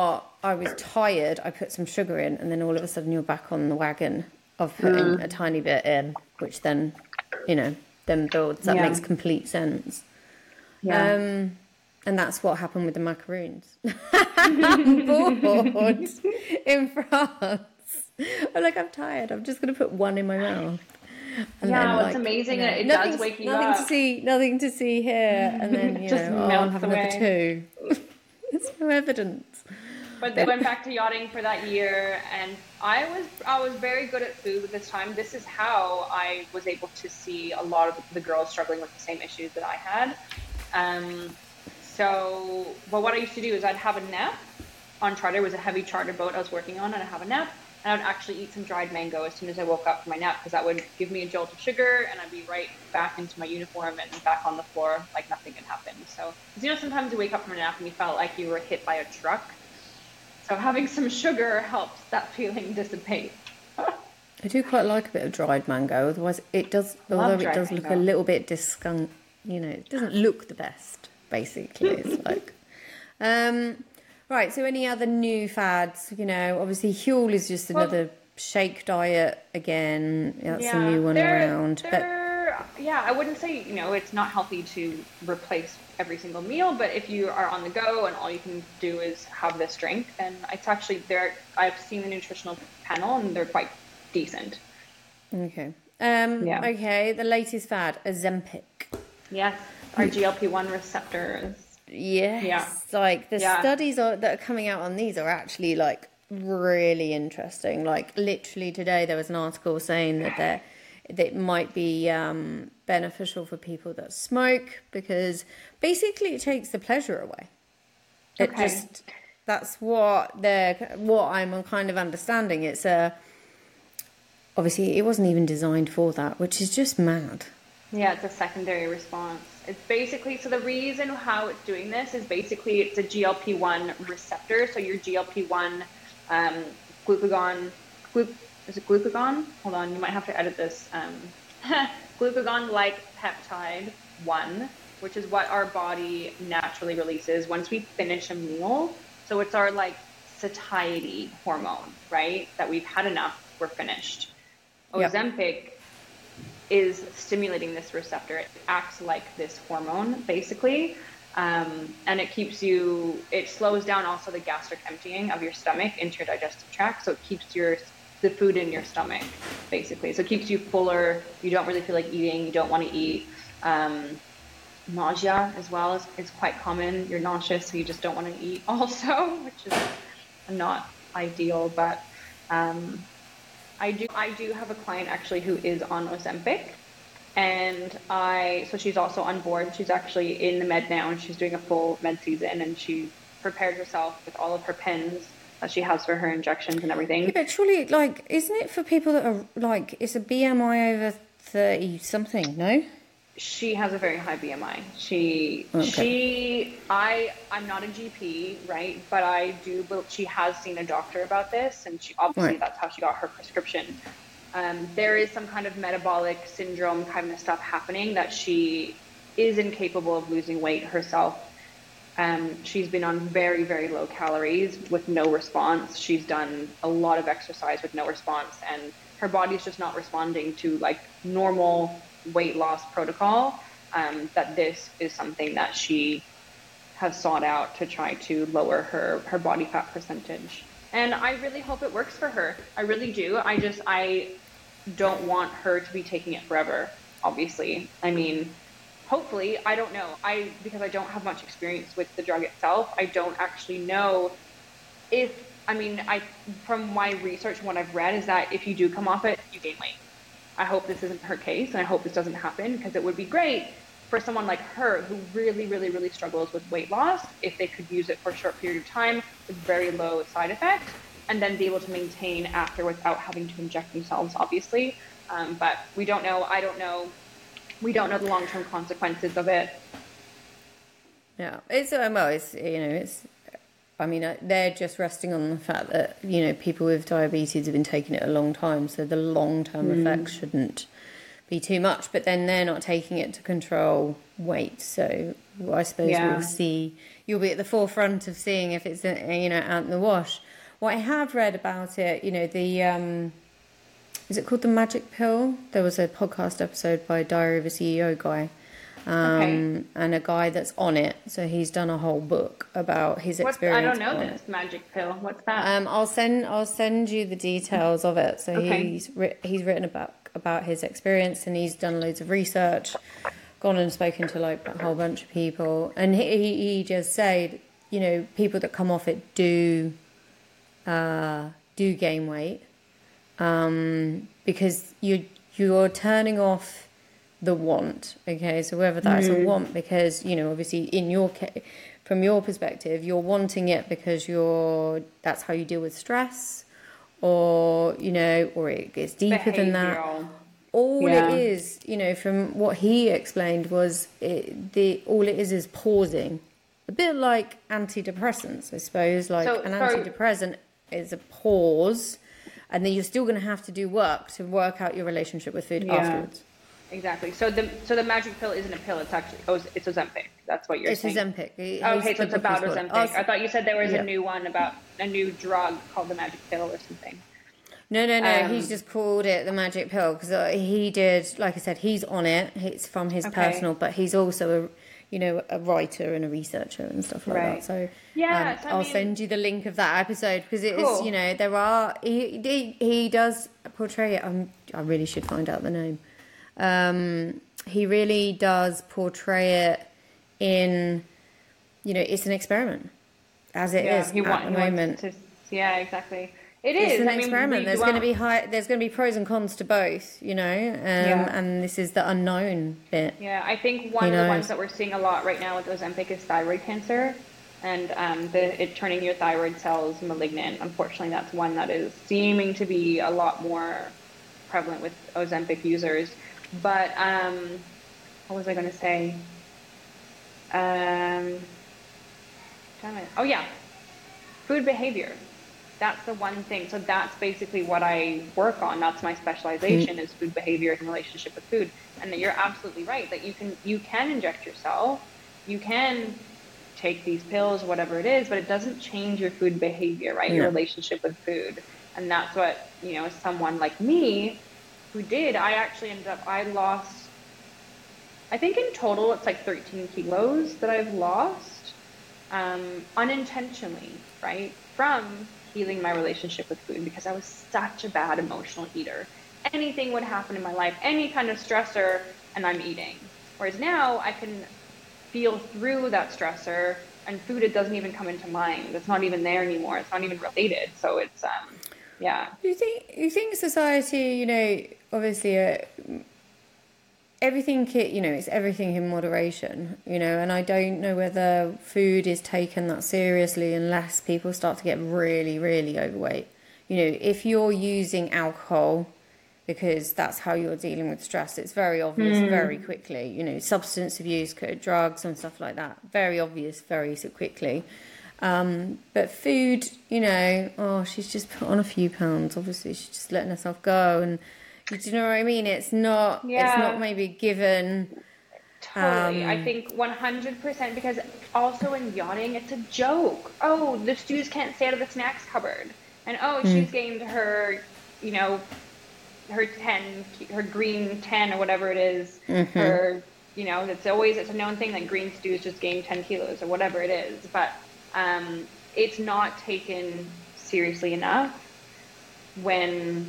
tired, I put some sugar in, and then all of a sudden you're back on the wagon of putting a tiny bit in, which then, you know, then builds. That makes complete sense. Yeah. And that's what happened with the macaroons. I'm bored in France. I'm tired. I'm just going to put one in my mouth. And then, it's amazing that it does wake you up. Nothing to see here. And then, I'll have another two. There's no evidence. But they went back to yachting for that year, and I was very good at food at this time. This is how I was able to see a lot of the girls struggling with the same issues that I had. But what I used to do is I'd have a nap on charter. It was a heavy charter boat I was working on, and I'd have a nap. And I would actually eat some dried mango as soon as I woke up from my nap, because that would give me a jolt of sugar, and I'd be right back into my uniform and back on the floor like nothing had happened. So, sometimes you wake up from a nap and you felt like you were hit by a truck. So having some sugar helps that feeling dissipate. I do quite like a bit of dried mango. Otherwise, it does look a little bit disgusting. You know, it doesn't look the best. Basically, it's like. Right, so any other new fads? You know, obviously Huel is just another shake diet again. That's a new one around. I wouldn't say, it's not healthy to replace every single meal, but if you are on the go and all you can do is have this drink, then it's actually I've seen the nutritional panel and they're quite decent. Okay. Okay, the latest fad, Ozempic. Yes, our GLP-1 receptors. Yes, like the studies that are coming out on these are actually like really interesting. Like literally today there was an article saying that it might be beneficial for people that smoke, because basically it takes the pleasure away. That's what I'm kind of understanding. It's obviously it wasn't even designed for that, which is just mad. Yeah, it's a secondary response. It's basically, so the reason how it's doing this is basically it's a GLP-1 receptor. So your GLP-1 glucagon, is it glucagon? Hold on, you might have to edit this. Glucagon-like peptide 1, which is what our body naturally releases once we finish a meal. So it's our like satiety hormone, right? That we've had enough, we're finished. Yep. Ozempic is stimulating this receptor. It acts like this hormone, basically. And it slows down also the gastric emptying of your stomach into your digestive tract. So it keeps the food in your stomach, basically. So it keeps you fuller. You don't really feel like eating. You don't want to eat. Nausea as well is quite common. You're nauseous, so you just don't want to eat also, which is not ideal, but I do have a client actually who is on Ozempic, and so she's also on board. She's actually in the med now, and she's doing a full med season, and she prepared herself with all of her pens that she has for her injections and everything. Yeah, but surely, like, isn't it for people that are like, it's a BMI over 30 something? No. She has a very high BMI. I'm not a GP, right? But she has seen a doctor about this, and that's how she got her prescription. There is some kind of metabolic syndrome kind of stuff happening that she is incapable of losing weight herself. She's been on very, very low calories with no response. She's done a lot of exercise with no response, and her body's just not responding to like normal weight loss protocol. That this is something that she has sought out to try to lower her body fat percentage. And I really hope it works for her. I really do. I don't want her to be taking it forever, obviously. I mean, hopefully, I don't know. Because I don't have much experience with the drug itself, I don't actually know from my research and what I've read is that if you do come off it, you gain weight. I hope this isn't her case, and I hope this doesn't happen, because it would be great for someone like her who really, really, really struggles with weight loss if they could use it for a short period of time with very low side effects, and then be able to maintain after without having to inject themselves, obviously. But we don't know. I don't know. We don't know the long-term consequences of it. Yeah, they're just resting on the fact that, people with diabetes have been taking it a long time, so the long-term effects shouldn't be too much, but then they're not taking it to control weight. So I suppose we'll see, you'll be at the forefront of seeing if it's, out in the wash. What I have read about it, is it called The Magic Pill? There was a podcast episode by Diary of a CEO guy. And a guy that's on it, so he's done a whole book about his experience. I don't know this Magic Pill. What's that? I'll send you the details of it. So he's written about his experience, and he's done loads of research, gone and spoken to like a whole bunch of people, and he just said, people that come off it do gain weight, because you're turning off the want. Okay, so whether that's a want because obviously in your case, from your perspective, you're wanting it because that's how you deal with stress, or or it gets deeper than that. All it is, from what he explained, was all it is pausing, a bit like antidepressants, I suppose. Antidepressant is a pause, and then you're still going to have to do work to work out your relationship with food afterwards. Exactly. So the Magic Pill isn't a pill. It's actually it's Ozempic. That's what you're saying. It's Ozempic. Okay, so it's about Ozempic. I thought you said there was a new one about a new drug called the Magic Pill or something. No. He's just called it the Magic Pill because he did, like I said, he's on it. It's from his personal, but he's also a writer and a researcher and stuff like that. So I'll send you the link of that episode because it is, there are he does portray it. I really should find out the name. He really does portray it in, it's an experiment, as it is at the moment. Exactly. It's an experiment. There's going to be pros and cons to both, and this is the unknown bit. Yeah, I think one of the ones that we're seeing a lot right now with Ozempic is thyroid cancer, and it turning your thyroid cells malignant. Unfortunately, that's one that is seeming to be a lot more prevalent with Ozempic users. But what was I going to say? Damn it. Oh yeah, food behavior. That's the one thing. So that's basically what I work on. That's my specialization is food behavior in relationship with food. And that you're absolutely right that you can inject yourself, you can take these pills, whatever it is, but it doesn't change your food behavior, right? Your relationship with food. And that's what, someone like me who did, I actually ended up, I lost, I think in total it's like 13 kilos that I've lost unintentionally, right? From healing my relationship with food because I was such a bad emotional eater. Anything would happen in my life, any kind of stressor, and I'm eating. Whereas now I can feel through that stressor and food, it doesn't even come into mind. It's not even there anymore. It's not even related. So it's, yeah. You think society, obviously, everything, it's everything in moderation, and I don't know whether food is taken that seriously unless people start to get really, really overweight. If you're using alcohol because that's how you're dealing with stress, it's very obvious very quickly. Substance abuse, drugs and stuff like that, very obvious very so quickly. But food, she's just put on a few pounds. Obviously, she's just letting herself go, and do you know what I mean? It's not maybe given. Totally. I think 100% because also in yachting, it's a joke. Oh, the stews can't stay out of the snacks cupboard. And she's gained her, her green 10 or whatever it is. Her, it's a known thing that green stews just gain 10 kilos or whatever it is. But it's not taken seriously enough when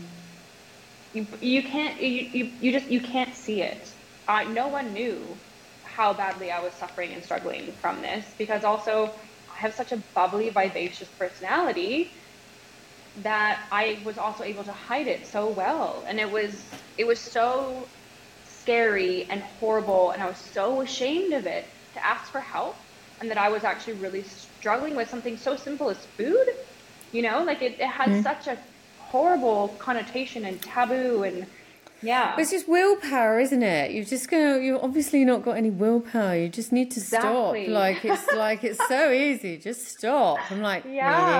you can't see it. No one knew how badly I was suffering and struggling from this because also I have such a bubbly, vivacious personality that I was also able to hide it so well. And it was so scary and horrible, and I was so ashamed of it to ask for help, and that I was actually really struggling with something so simple as food. It had such a horrible connotation and taboo, and But it's just willpower, isn't it? You're obviously not got any willpower. You just need to stop. It's so easy. Just stop. I'm like, really?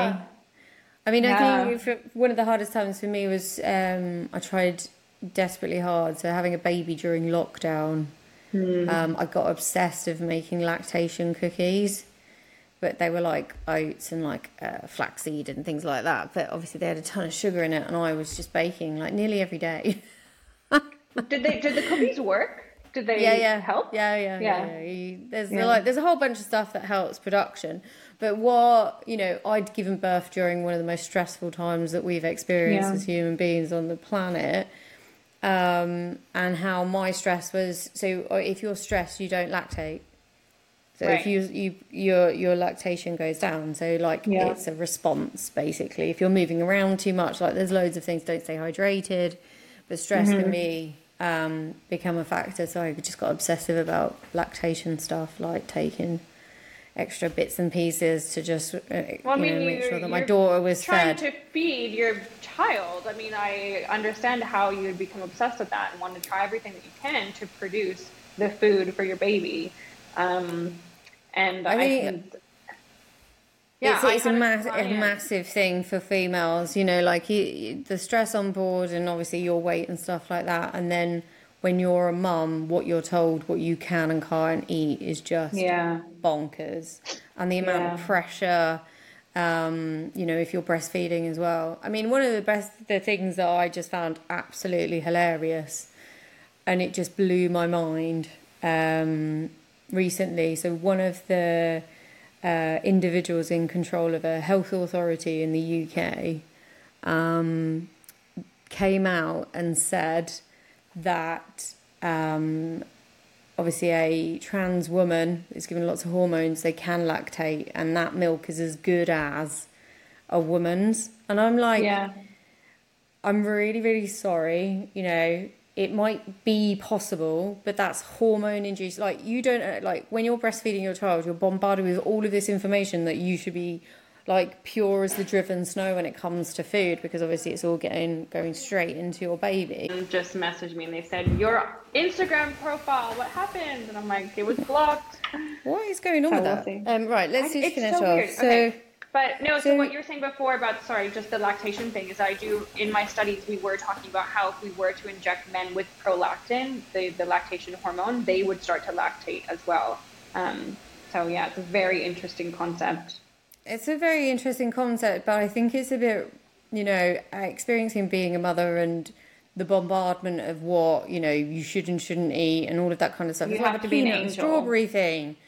I mean, I think one of the hardest times for me was I tried desperately hard. So having a baby during lockdown, I got obsessed with making lactation cookies. But they were like oats and like flaxseed and things like that. But obviously they had a ton of sugar in it, and I was just baking like nearly every day. Did the cookies work? Did they help? Yeah. There's a whole bunch of stuff that helps production. But I'd given birth during one of the most stressful times that we've experienced as human beings on the planet. And how my stress was, so if you're stressed, you don't lactate. So if your lactation goes down, so it's a response basically. If you're moving around too much, there's loads of things, don't stay hydrated, but stress can become a factor. So I just got obsessive about lactation stuff, like taking extra bits and pieces to just make sure that my daughter was fed. Trying to feed your child. I mean, I understand how you would become obsessed with that and want to try everything that you can to produce the food for your baby. And I think, it's a massive thing for females, the stress on board and obviously your weight and stuff like that. And then when you're a mum, what you're told, what you can and can't eat is just bonkers. And the amount of pressure, if you're breastfeeding as well. I mean, one of the things that I just found absolutely hilarious, and it just blew my mind, recently. So one of the individuals in control of a health authority in the UK came out and said that obviously a trans woman is given lots of hormones, they can lactate, and that milk is as good as a woman's. And I'm like, I'm really, really sorry, it might be possible, but that's hormone induced. You don't, when you're breastfeeding your child, you're bombarded with all of this information that you should be like pure as the driven snow when it comes to food, because obviously it's all going straight into your baby. Just messaged me and they said, your Instagram profile, what happened? And I'm like, it was blocked. What is going on with that? Right, let's just finish off. Weird. Okay. But no, so what you were saying before about, just the lactation thing is in my studies, we were talking about how if we were to inject men with prolactin, the lactation hormone, they would start to lactate as well. So yeah, it's a very interesting concept. It's a very interesting concept, but I think it's a bit, experiencing being a mother and the bombardment of what, you should and shouldn't eat and all of that kind of stuff. You have to be an angel. Strawberry thing.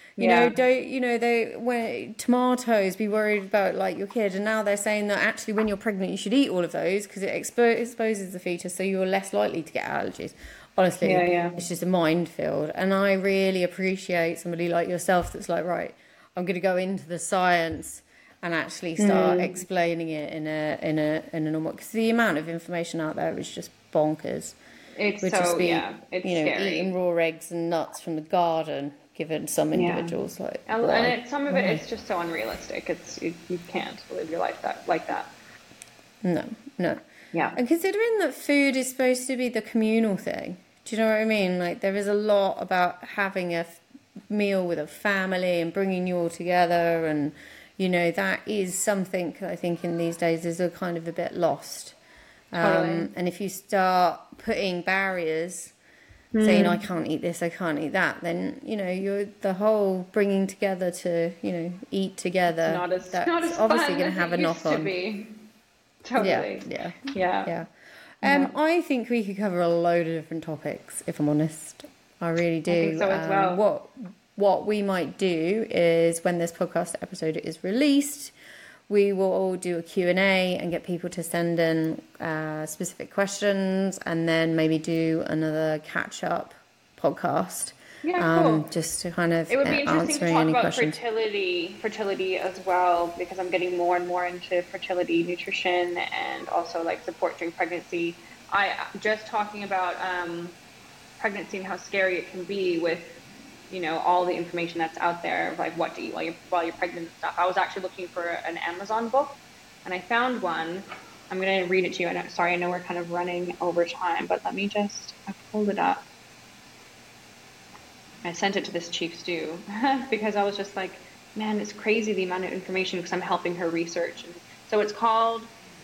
Tomatoes, be worried about like your kid. And now they're saying that actually when you're pregnant, you should eat all of those because it exposes the fetus, so you're less likely to get allergies. Honestly, it's just a minefield. And I really appreciate somebody like yourself that's like, right, I'm going to go into the science and actually start explaining it in a normal, because the amount of information out there is just bonkers. It's it's scary. Eating raw eggs and nuts from the garden, given some individuals some of it is just so unrealistic. You can't live your life like that. No. Yeah. And considering that food is supposed to be the communal thing, do you know what I mean? Like there is a lot about having a meal with a family and bringing you all together, and that is something that I think in these days is a kind of a bit lost. Totally. And if you start putting barriers, saying I can't eat this, I can't eat that, then you're the whole bringing together to eat together. That's obviously going to have a knock on. Totally. Yeah. I think we could cover a load of different topics, if I'm honest. I really do. I think so as well. What we might do is when this podcast episode is released, we will all do a Q&A and get people to send in specific questions, and then maybe do another catch-up podcast. Yeah, cool. Just to kind of it would be interesting to talk about questions. fertility as well, because I'm getting more and more into fertility nutrition and also like support during pregnancy. I just talking about pregnancy and how scary it can be with all the information that's out there, like what to eat while you're pregnant and stuff. I was actually looking for an Amazon book, and I found one. I'm going to read it to you. And sorry, I know we're kind of running over time, but I pulled it up. I sent it to this Chief Stew because I was just like, man, it's crazy the amount of information, because I'm helping her research. And so it's called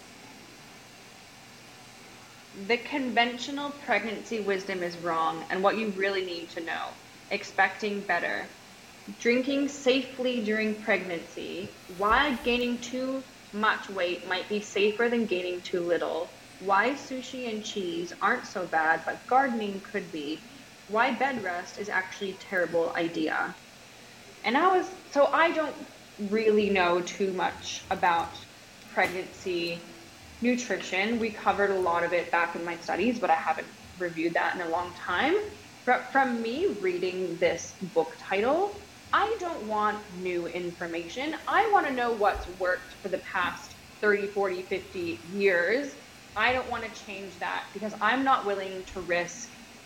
The Conventional Pregnancy Wisdom is Wrong and What You Really Need to Know. Expecting Better. Drinking Safely During Pregnancy. Why gaining too much weight might be safer than gaining too little. Why sushi and cheese aren't so bad, but gardening could be. Why bed rest is actually a terrible idea. And I don't really know too much about pregnancy nutrition. We covered a lot of it back in my studies, but I haven't reviewed that in a long time. But from me reading this book title, I don't want new information. I want to know what's worked for the past 30, 40, 50 years. I don't want to change that, because I'm not willing to risk,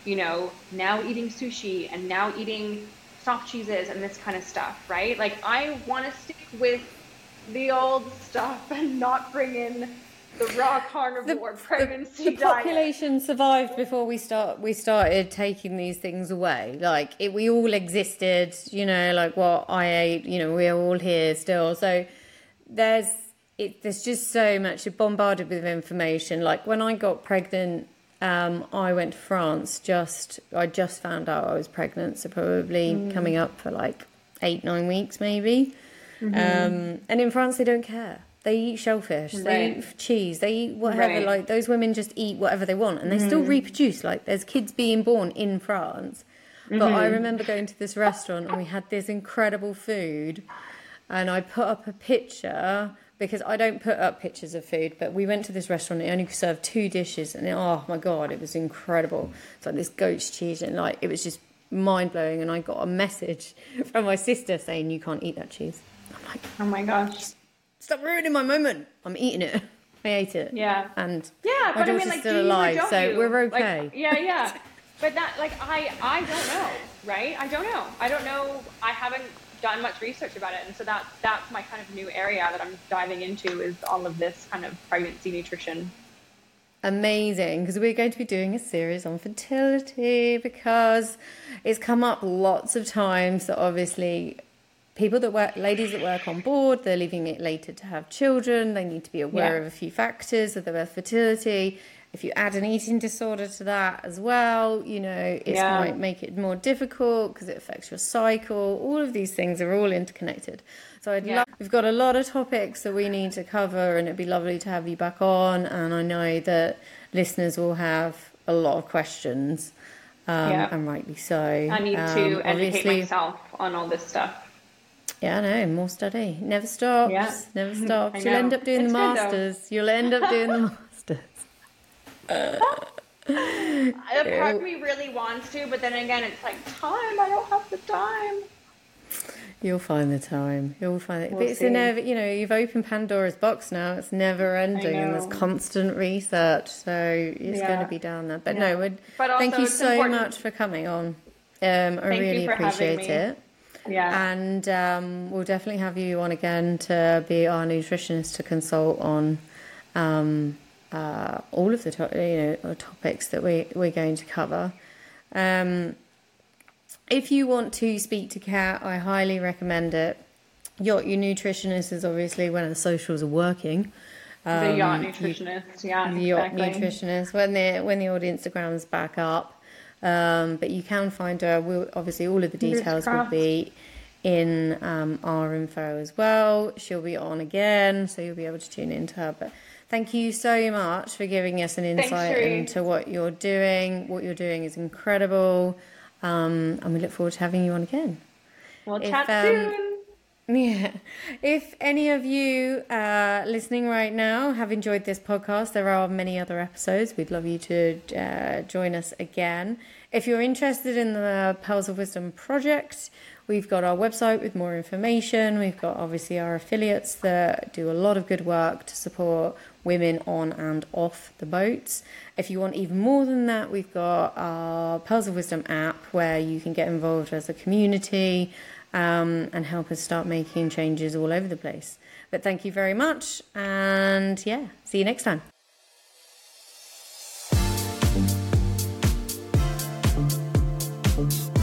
now eating sushi and now eating soft cheeses and this kind of stuff, right? Like I want to stick with the old stuff and not bring in the raw carnivore pregnancy diet. The population survived before we started taking these things away. Like we all existed, like what I ate. We are all here still. So there's just so much bombarded with information. Like when I got pregnant, I went to France. I just found out I was pregnant, so probably coming up for like 8-9 weeks maybe. And in France they don't care. They eat shellfish, they eat cheese, they eat whatever, like those women just eat whatever they want, and they still reproduce. Like there's kids being born in France. But I remember going to this restaurant and we had this incredible food, and I put up a picture, because I don't put up pictures of food, but we went to this restaurant, it only served 2 dishes, and oh my God, it was incredible. It's like this goat's cheese, and like it was just mind-blowing, and I got a message from my sister saying, you can't eat that cheese. I'm like, oh my gosh. Stop ruining my moment. I'm eating it. I ate it. Yeah. And my daughter's still alive, so we're okay. But that, like, I don't know, right? I don't know. I haven't done much research about it. And so that's my kind of new area that I'm diving into, is all of this kind of pregnancy nutrition. Amazing, because we're going to be doing a series on fertility, because it's come up lots of times that obviously ladies that work on board, they're leaving it later to have children. They need to be aware of a few factors of their fertility. If you add an eating disorder to that as well, you know, it might make it more difficult because it affects your cycle. All of these things are all interconnected. So we've got a lot of topics that we need to cover, and it'd be lovely to have you back on. And I know that listeners will have a lot of questions, and rightly so. I need to educate myself on all this stuff. Yeah, I know. More study. Never stops. Yeah. Never stops. You'll end up doing the masters. You'll end up doing the masters. A part of me really wants to, but then again, it's like time. I don't have the time. You'll find the time. You'll find it. We'll but it's you know, you've opened Pandora's box now. It's never ending, and there's constant research. So it's going to be down there. But thank you so much for coming on. I really appreciate it. Yeah. And we'll definitely have you on again to be our nutritionist to consult on all of the topics that we're going to cover. If you want to speak to Kat, I highly recommend it. Your nutritionist is obviously when the socials are working. The yacht nutritionist, the yacht nutritionist when the old Instagram's back up. But you can find her. Obviously, all of the details will be in our info as well. She'll be on again, so you'll be able to tune into her. But thank you so much for giving us an insight into what you're doing. What you're doing is incredible, and we look forward to having you on again. We'll chat soon. Yeah. If any of you listening right now have enjoyed this podcast, there are many other episodes. We'd love you to join us again. If you're interested in the Pearls of Wisdom project, we've got our website with more information. We've got obviously our affiliates that do a lot of good work to support women on and off the boats. If you want even more than that, we've got our Pearls of Wisdom app where you can get involved as a community and help us start making changes all over the place. But thank you very much, and see you next time.